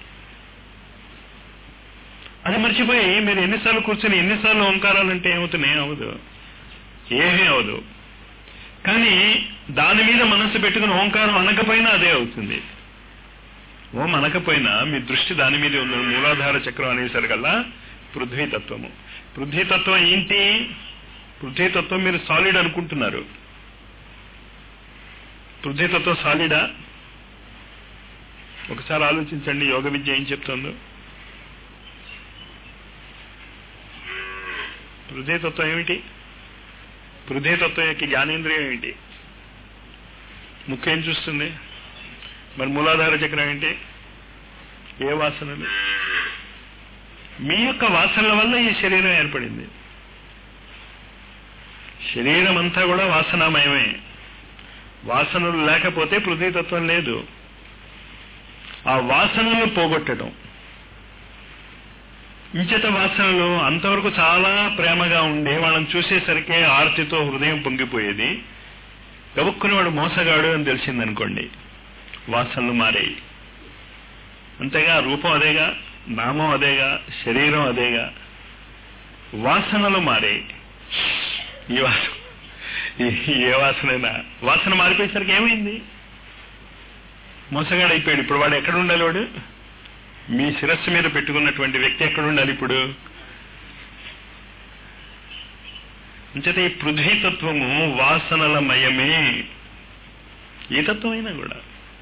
అది మర్చిపోయి మీరు ఎన్నిసార్లు కూర్చొని ఎన్నిసార్లు ఓంకారాలంటే ఏమవుతున్నాయి? అవదు, ఏమీ అవదు. కానీ దాని మీద మనసు పెట్టుకుని ఓంకారం అనకపోయినా అదే అవుతుంది. ఓం అనకపోయినా మీ దృష్టి దాని మీద ఉంది. మూలాధార చక్రం అనేసరికల్లా పృథ్వీతత్వము. పృథ్వీతత్వం ఏంటి? పృథ్వీతత్వం మీరు సాలిడ్ అనుకుంటున్నారు. పృథ్వీతత్వం సాలిడా? ఒకసారి ఆలోచించండి. యోగ విద్య ఏం చెప్తుందో. హృదయతత్వం ఏమిటి? హృదయతత్వం యొక్క జ్ఞానేంద్రియం ఏమిటి? ముఖ్యం ఏం చూస్తుంది? మరి మూలాధార చక్రం ఏంటి? ఏ వాసనలు? మీ యొక్క వాసనల వల్ల ఈ శరీరం ఏర్పడింది. శరీరం అంతా కూడా వాసనామయమే. వాసనలు లేకపోతే పృథ్వీతత్వం లేదు. ఆ వాసనలు పోగొట్టడం. ఇంచేత వాసనలు అంతవరకు చాలా ప్రేమగా ఉండే వాళ్ళని చూసేసరికి ఆర్తితో హృదయం పొంగిపోయేది. గబుక్కుని వాడు మోసగాడు అని తెలిసిందనుకోండి, వాసనలు మారాయి. అంతేగా, రూపం అదేగా, నామం అదేగా, శరీరం అదేగా, వాసనలు మారాయి. ఏ వాసనైనా వాసన మారిపోయేసరికి ఏమైంది? మోసగాడు అయిపోయాడు. ఇప్పుడు వాడు ఎక్కడ ఉండాలి? వాడు మీ శిరస్సు మీద పెట్టుకున్నటువంటి వ్యక్తి ఎక్కడ ఉండాలి ఇప్పుడు? అంచేత ఈ పృథ్వీతత్వము వాసనల మయమే. ఏ తత్వమైనా కూడా.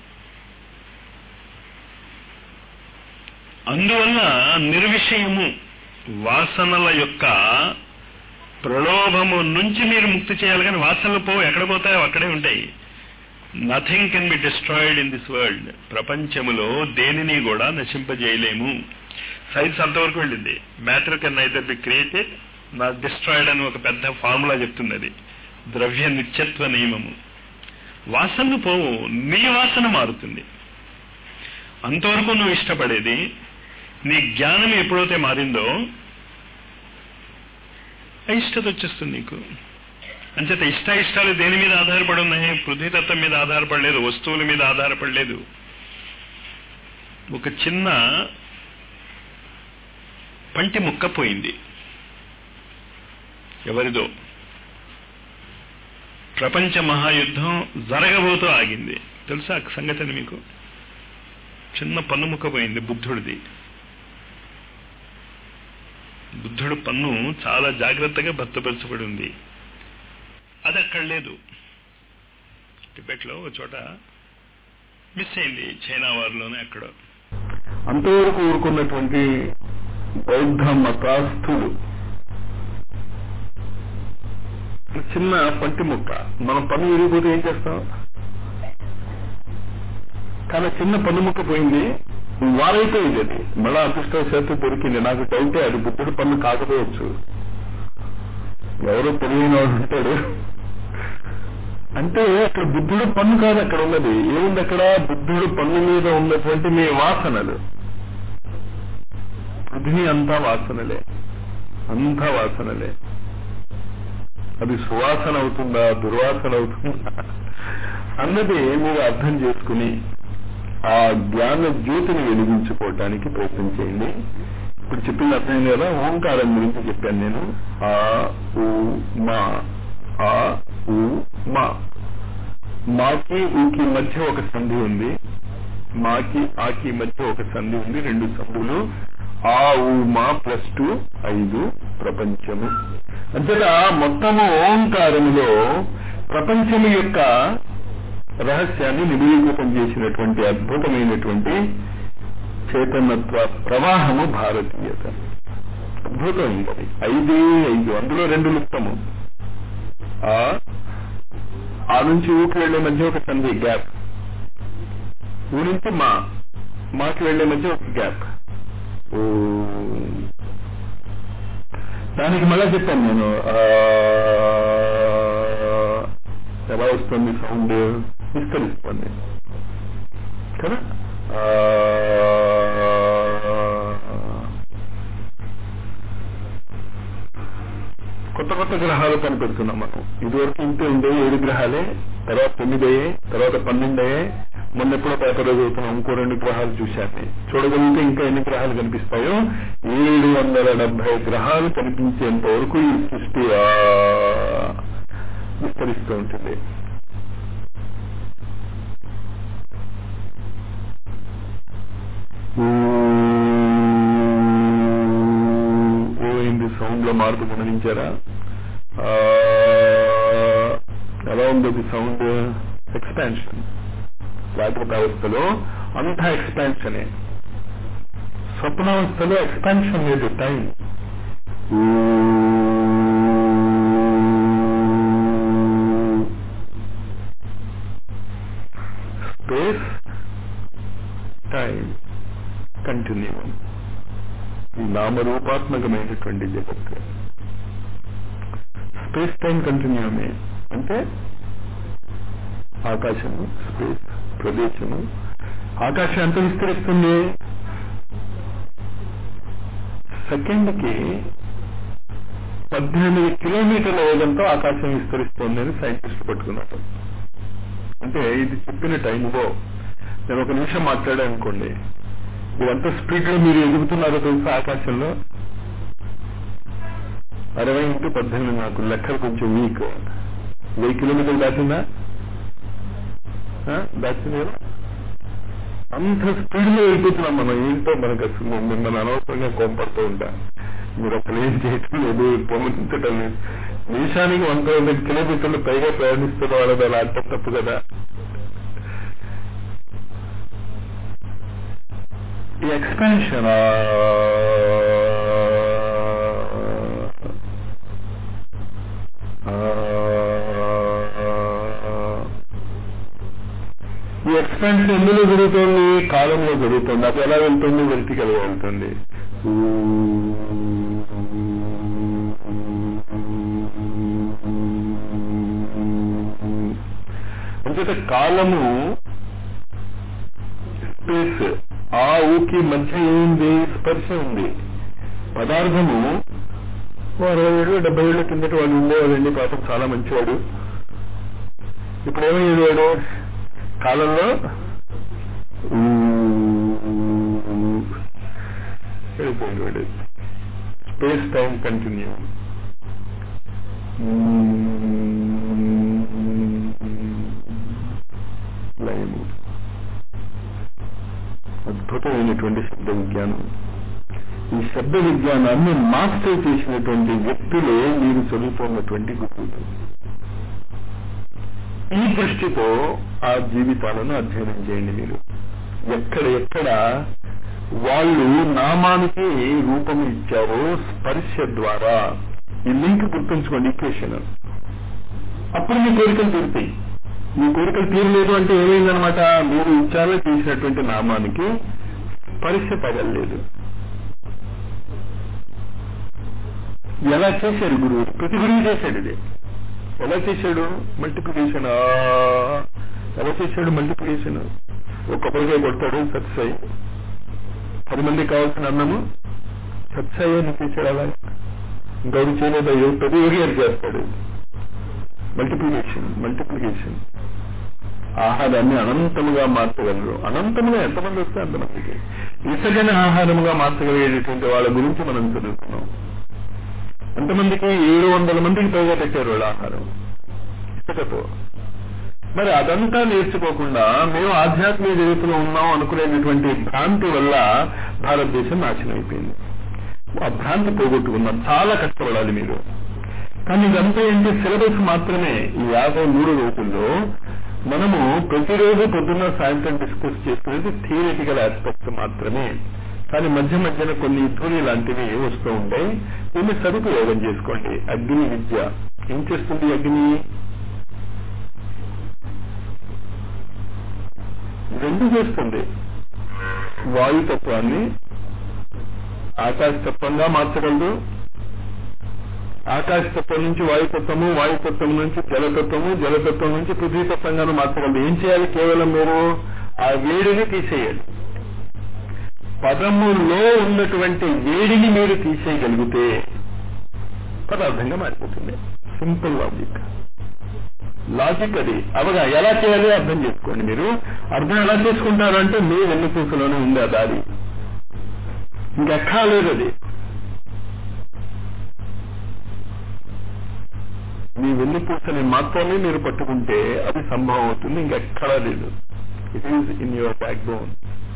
అందువల్ల నిర్విషయము వాసనల యొక్క ప్రలోభము నుంచి మీరు ముక్తి చేయాలి. కానీ వాసనలు పోవు. ఎక్కడ పోతాయో అక్కడే ఉంటాయి. Nothing can be destroyed in this world. ప్రపంచములో దేనిని కూడా నశింపజేయలేము. సైన్స్ అంతవరకు వెళ్ళింది. Matter can neither be created not destroyed అని ఒక పెద్ద ఫార్ములా చెప్తున్నది. ద్రవ్య నిత్యత్వ నియమము. వాసనలు పోవు, నీ వాసన మారుతుంది. అంతవరకు నువ్వు ఇష్టపడేది. నీ జ్ఞానం ఎప్పుడైతే మారిందో అయిష్టత వచ్చేస్తుంది నీకు. అంచేత ఇష్టాలు దేని మీద ఆధారపడి ఉన్నాయి? పృథ్వీతత్వం మీద ఆధారపడలేదు, వస్తువుల మీద ఆధారపడలేదు. ఒక చిన్న పంటి ముక్క పోయింది, ఎవరిదో. ప్రపంచ మహాయుద్ధం జరగబోతూ ఆగింది. తెలుసా సంగతిని మీకు? చిన్న పన్ను ముక్క పోయింది బుద్ధుడిది. బుద్ధుడు పన్ను చాలా జాగ్రత్తగా భద్రపరచబడి ఉంది. అది అక్కడ లేదు. టిబెట్లో ఒక చోట మిస్ అయింది, చైనా వారిలోనే ఎక్కడో. అంతవరకు ఊరుకున్నటువంటి బౌద్ధ మతాస్థులు చిన్న పంటి ముక్క, మనం పన్ను విరిగిపోతే ఏం చేస్తాం? కానీ చిన్న పన్ను ముక్క పోయింది, వారైపోయింది. అది మళ్ళా అదృష్టవశాత్తు దొరికింది. నాకు డౌటే అది బుద్ధుడు పన్ను కాకపోవచ్చు. ఎవరో తెలియని వాడు ఉంటాడు. అంటే అక్కడ బుద్ధుడు పన్ను కాదు అక్కడ ఉన్నది. ఏముంది అక్కడ? బుద్ధుడు పన్ను మీద ఉన్నటువంటి మీ వాసనలు. పృథ్వీ అంతా వాసనలే, అంతా వాసనలే. అది సువాసన అవుతుందా, దుర్వాసన అవుతుందా అన్నది మీరు అర్థం చేసుకుని ఆ జ్ఞాన జ్యోతిని వెలిగించుకోవటానికి ప్రయత్నం చేయండి. ఇప్పుడు చెప్పింది అర్థమైంది కదా? ఓంకారం గురించి చెప్పాను నేను. ఆ ఊ మా, ఆ ఊ మా. మాకి ఊకి మధ్య ఒక సంధి ఉంది, మాకి ఆకి మధ్య ఒక సంధి ఉంది. 2 సంధులు. ఆ ఊ మా +2 5 ప్రపంచము. అంతేగా మొత్తము ఓంకారములో ప్రపంచము యొక్క రహస్యాన్ని నిబిడీకృతం చేసినటువంటి అద్భుతమైనటువంటి చైతన్యత్వ ప్రవాహము భారతీయత. అద్భుతమైనది. 5 అందులో 2 లుప్తము. ఆ నుంచి ఊకి వెళ్లే మధ్య ఒక సంధి, గ్యాప్. ఊ నుంచి మాకి వెళ్లే మధ్య ఒక గ్యాప్. దానికి మళ్ళా చెప్పాను నేను ఎలా వస్తుంది సౌండ్, విస్తరిస్తుంది కదా. కొత్త కొత్త గ్రహాలు కనిపెడుతున్నాం మనం. ఇదివరకు ఇంతే ఉండే 7 గ్రహాలే, తర్వాత 9 అయ్యాయి, తర్వాత 12 అయ్యాయి. మొన్నెప్పుడో పేపర్లో చదువుతున్నాం ఇంకో 2 గ్రహాలు చూశాను. చూడగలిగితే ఇంకా ఎన్ని గ్రహాలు కనిపిస్తాయో 770 గ్రహాలు కనిపించేంత వరకు ఈ సృష్టి విస్తరిస్తూ ఉంటుంది. ఓయింది సౌండ్ లో మార్పు గమనించారా? ఎలా ఉంది సౌండ్? ఎక్స్పాన్షన్. జాగ్రత్త అవస్థలో అంతా ఎక్స్పాన్షనే. స్వప్నావస్థలో ఎక్స్పాన్షన్ లేదు, టైం. కంటిన్యూమ్, ఈ నామరూపాత్మకమైనటువంటి జగత్తు. స్పేస్ టైం కంటిన్యూమే అంటే ఆకాశము, స్పేస్, ప్రదేశము. ఆకాశం ఎంత విస్తరిస్తుంది? సెకండ్కి 18 కిలోమీటర్ల వేగంతో ఆకాశం విస్తరిస్తోంది అని సైంటిస్టులు పట్టుకున్నారు. అంటే ఇది చెప్పిన టైంలో నేను 1 నిమిషం మాట్లాడాను అనుకోండి, మీరు ఎంత స్పీడ్ లో మీరు ఎదుగుతున్నారో తెలుసా ఆకాశంలో? 60 × 18, నాకు లెక్కలు కొంచెం వీక్. 1000 కిలోమీటర్లు దాటిందా? దాచింది కదా. అంత స్పీడ్ లో వెళ్ళిపోతున్నాం మనం. ఏంటో మనకు అసలు మిమ్మల్ని అనవసరంగా కోపడుతూ ఉంటా. మీరు అసలు ఏం చేయటం లేదు, పొమ్మించటం లేదు. నిమిషానికి 100 కిలోమీటర్లు పైగా ప్రయాణిస్తున్న వాళ్ళది అలా అంటాం తప్పు కదా. ఈ ఎక్స్పాన్షన్ ఈ ఎక్స్పాన్షన్ ఎందులో జరుగుతుంది? కాలంలో జరుగుతుంది. అది ఎలా వెళ్తుంది? వెర్టికల్ గా వెళ్తుంది. అంచేత కాలము, స్పేస్, ఆ ఊకి మధ్య ఏముంది? స్పర్శ ఉంది. పదార్థము 60 ఏళ్ళు 70 ఏళ్ళ కిందటి వాళ్ళు ఉండేవాళ్ళండి, పాపం చాలా మంచివాడు. ఇప్పుడు ఏమయ్యాడు వాడు? కాలంలో వెళ్ళిపోయాడు వాడు. Space time continue. లయము, అద్భుతమైనటువంటి శబ్ద విజ్ఞానం. ఈ శబ్ద విజ్ఞానాన్ని మాస్టర్ చేసినటువంటి వ్యక్తులే మీరు చదువుతున్నటువంటి గురువులు. ఈ దృష్టితో ఆ జీవితాలను అధ్యయనం చేయండి. మీరు ఎక్కడ వాళ్ళు నామానికి రూపం ఇచ్చారో స్పర్శ ద్వారా, ఈ లింక్ గుర్తుంచుకోండి, ఈక్వేషన్. అప్పుడు మీ కోరికలు తీరుతాయి. మీ కోరికలు తీరలేదు అంటే ఏమైందనమాట? మీరు ఇచ్చారో చేసినటువంటి నామానికి స్పర్శ తగలేదు. ఎలా చేశాడు గురువు? ప్రతి గురువు చేశాడు ఇది. ఎలా చేశాడు? మల్టిప్లికేషన్. ఎలా చేశాడు మల్టిప్లికేషన్? ఒక కొబ్బరికాయ కొడతాడు, సత్సాయి. 10 మందికి కావాల్సిన అన్నము సత్సాయి అని చేశాడు. అలా ఇంకెవరు చేయలేదు. ప్రతి యోగి చేస్తాడు. మల్టిప్లికేషన్. ఆహారాన్ని అనంతముగా మార్చగలరు. అనంతముగా ఎంతమంది వస్తే అంతమందికి. ఇసగని ఆహారముగా మార్చగలిగేటటువంటి వాళ్ళ గురించి మనం చదువుతున్నాం. ఎంతమందికి? 700 మందికి పైగా పెట్టారు వాళ్ళ ఆహారం ఇసుకతో. మరి అదంతా నేర్చుకోకుండా మేము ఆధ్యాత్మిక జగత్తులో ఉన్నాం అనుకునేటటువంటి భ్రాంతి వల్ల భారతదేశం నాశనం అయిపోయింది. ఆ భ్రాంతి పోగొట్టుకున్నాం. చాలా కష్టపడాలి మీరు. కానీ ఇదంతా ఏంటి? సిలబస్ మాత్రమే. ఈ 53 రోజుల్లో మనము ప్రతిరోజు పొద్దున్న సాయంత్రం డిస్కస్ చేసుకునేది థియరిటికల్ ఆస్పెక్ట్స్ మాత్రమే. కానీ మధ్య మధ్యన కొన్ని ధూళి లాంటివి వస్తూ ఉంటాయి. దీన్ని సదుపయోగం చేసుకోండి. అగ్ని విద్య ఏం చేస్తుంది? అగ్ని 2 చేస్తుంది. వాయుతత్వాన్ని ఆకాశతత్వంగా మార్చగలదు. ఆకాశతత్వం నుంచి వాయుతత్వము, వాయుతత్వం నుంచి జలతత్వము, జలతత్వం నుంచి పృథ్వీతత్వంగాను మార్చగలదు. ఏం చేయాలి? కేవలం మీరు ఆ వేడిని తీసేయాలి. పదములో ఉన్నటువంటి వేడిని మీరు తీసేయగలిగితే పదార్థంగా మారిపోతుంది. సింపుల్ లాజిక్ అది. అవగా ఎలా చేయాలి అర్థం చేసుకోండి. మీరు అర్థం ఎలా చేసుకుంటారు అంటే మీ వెన్నుపూసలోనే ఉంది ఆ దారి, ఇంకెక్కడా లేదు. అది మీ వెన్నుపూసని మాత్రమే మీరు పట్టుకుంటే అది సంభవం అవుతుంది. ఇంకెక్కడా లేదు. It is in your backbone.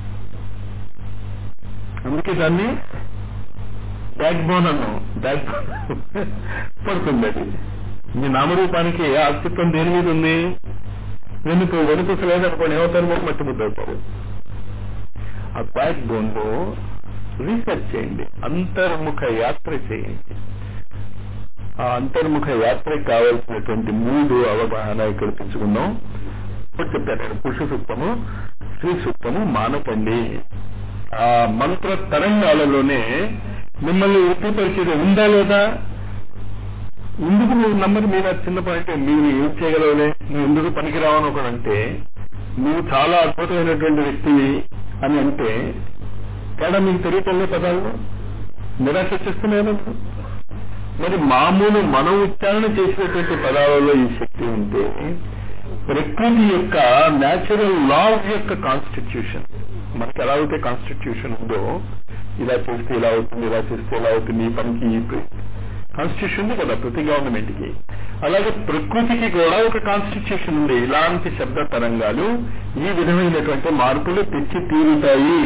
అందుకే దాన్ని బ్యాక్ బోన్ అన్నాం. బ్యాక్ బోన్ పడుతుంది. అది మీ నామరూపానికి అస్తిత్వం దేని మీద ఉంది? వెనుపూస లేదనుకోండి, ఏమవుతారు? మట్టి ముద్ద అవుతారు. ఆ బ్యాక్ బోన్ లో రీసెర్చ్ చేయండి. అంతర్ముఖ యాత్ర చేయండి. ఆ అంతర్ముఖ యాత్రకు కావాల్సినటువంటి 3 అవగాహన ఇక్కడ తెచ్చుకుందాం. ఇప్పుడు చెప్పారు పురుష సూక్తము, స్త్రీ సూక్తము మానకండి. ఆ మంత్ర తరంగాలలోనే మిమ్మల్ని ఉట్టిపరిచేది ఉందా లేదా? ఎందుకు నువ్వు నమ్మరు? మీరు చిన్న పాయింట్, మీరు ఏం చేయగలవులే, నువ్వు ఎందుకు పనికిరావని ఒకడంటే, నువ్వు చాలా అద్భుతమైనటువంటి వ్యక్తివి అని అంటే తేడా మీకు తెలియటంలే పదాలు నిరాశ చేస్తున్నాను. మరి మామూలు మనం ఉచ్చారణ చేసినటువంటి పదాలలో ఈ శక్తి ఉంటే, ప్రకృతి యొక్క న్యాచురల్ లాస్ యొక్క కాన్స్టిట్యూషన్, మనకి ఎలా అయితే కాన్స్టిట్యూషన్ ఉందో, ఇలా చేస్తే ఇలా అవుతుంది, ఇలా చేస్తే ఇలా అవుతుంది, ఈ పనికి కాన్స్టిట్యూషన్ ఉంది కదా ప్రతి గవర్నమెంట్ కి. అలాగే ప్రకృతికి కూడా ఒక కాన్స్టిట్యూషన్ ఉంది. ఇలాంటి శబ్ద తరంగాలు ఈ విధమైనటువంటి మార్పులు తెచ్చి తీరుతాయి.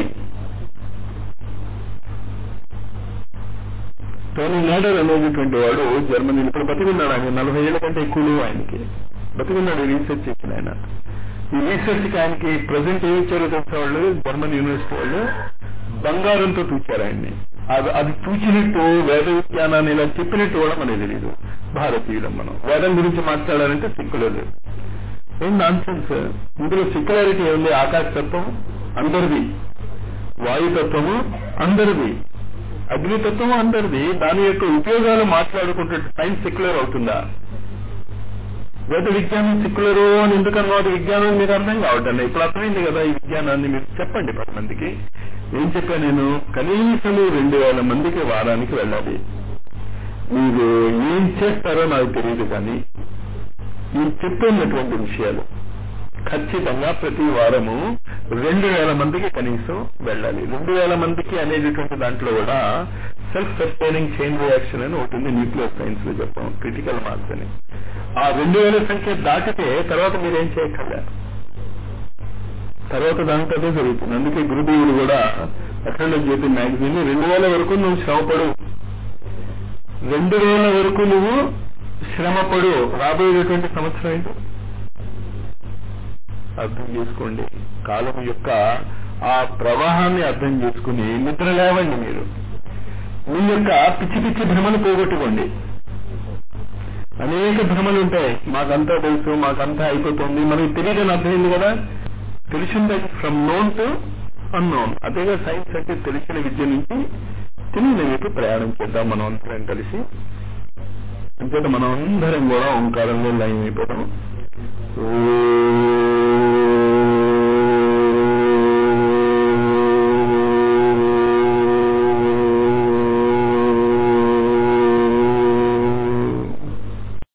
టోనీ నాడర్ అనేటువంటి వాడు జర్మనీలో ఇప్పుడు బతికున్నాడు. ఆయన 40 ఏళ్ల కంటే ఎక్కువ ఆయనకి బతికున్నాడు. రీసెర్చ్ చేసిన ఆయన. ఈ రీసెర్చ్ కి ఆయనకి ప్రజెంట్ ఏమి ఇచ్చారో తెలిసిన వాళ్ళు జర్మన్ యూనివర్సిటీ వాళ్ళు బంగారంతో తూచారు ఆయన్ని. అది తూచినట్టు వేద విజ్ఞానాన్ని ఇలా చెప్పినట్టు కూడా మనకి తెలియదు. భారతీయులం మనం వేదం గురించి మాట్లాడాలంటే సిక్కులేదు. ఏం నాన్ సెన్స్. ఇందులో సిక్యులారిటీ ఏముంది? ఆకాశతత్వం అందరిది, వాయుతత్వము అందరిది, అగ్నితత్వం అందరిది. దాని యొక్క ఉపయోగాలు మాట్లాడుకుంటే సైన్స్ సెక్యులర్ అవుతుందా? వేద విజ్ఞానం సెక్యులరు అని ఎందుకన్నా అది విజ్ఞానం మీరు అర్థం కావటం. ఇప్పుడు అర్థమైంది కదా ఈ విజ్ఞానాన్ని. మీరు చెప్పండి 10 మందికి. ఏం చెప్పా నేను? కనీసం 2000 మందికి వారానికి వెళ్ళాలి. మీరు ఏం చేస్తారో నాకు తెలియదు, కానీ మీరు చెప్తున్నటువంటి విషయాలు ఖచ్చితంగా ప్రతి వారము 2000 మందికి కనీసం వెళ్ళాలి. 2000 మందికి అనేటటువంటి దాంట్లో కూడా సెల్ఫ్ సస్టైనింగ్ చైన్ రియాక్షన్ అని ఒకటి ఉంది. న్యూక్లియర్ సైన్స్ లో చెప్పాం, క్రిటికల్ మాస్ అని. ఆ 2000 సంఖ్య దాటితే తర్వాత మీరేం చేయక్కర్లే, తర్వాత దాంట్లో అదే జరుగుతుంది. అందుకే గురుదేవుడు కూడా అఖండ జ్యోతి మ్యాగజైన్ 2000 వరకు నువ్వు శ్రమపడు, 2000 వరకు నువ్వు శ్రమపడు. రాబోయేటువంటి సంవత్సరం ఏంటో అర్థం చేసుకోండి. కాలం యొక్క ఆ ప్రవాహాన్ని అర్థం చేసుకుని నిద్ర లేవండి. మీరు మీ యొక్క పిచ్చి పిచ్చి భ్రమను పోగొట్టుకోండి. అనేక భ్రమలు ఉంటాయి. మాకంతా తెలుసు, మాకంతా అయిపోతుంది, మనకి తెలియదని అర్థమైంది కదా. తెలిసింది ఫ్రమ్ నోన్ టు అన్నోన్. అదేగా సైన్స్ అంటే తెలిసిన విద్య నుంచి తెలియని వైపు ప్రయాణం చేద్దాం మనం అందరం కలిసి. అంతేత మనం అందరం కూడా ఓంకారంలో లయం అయిపోతాం.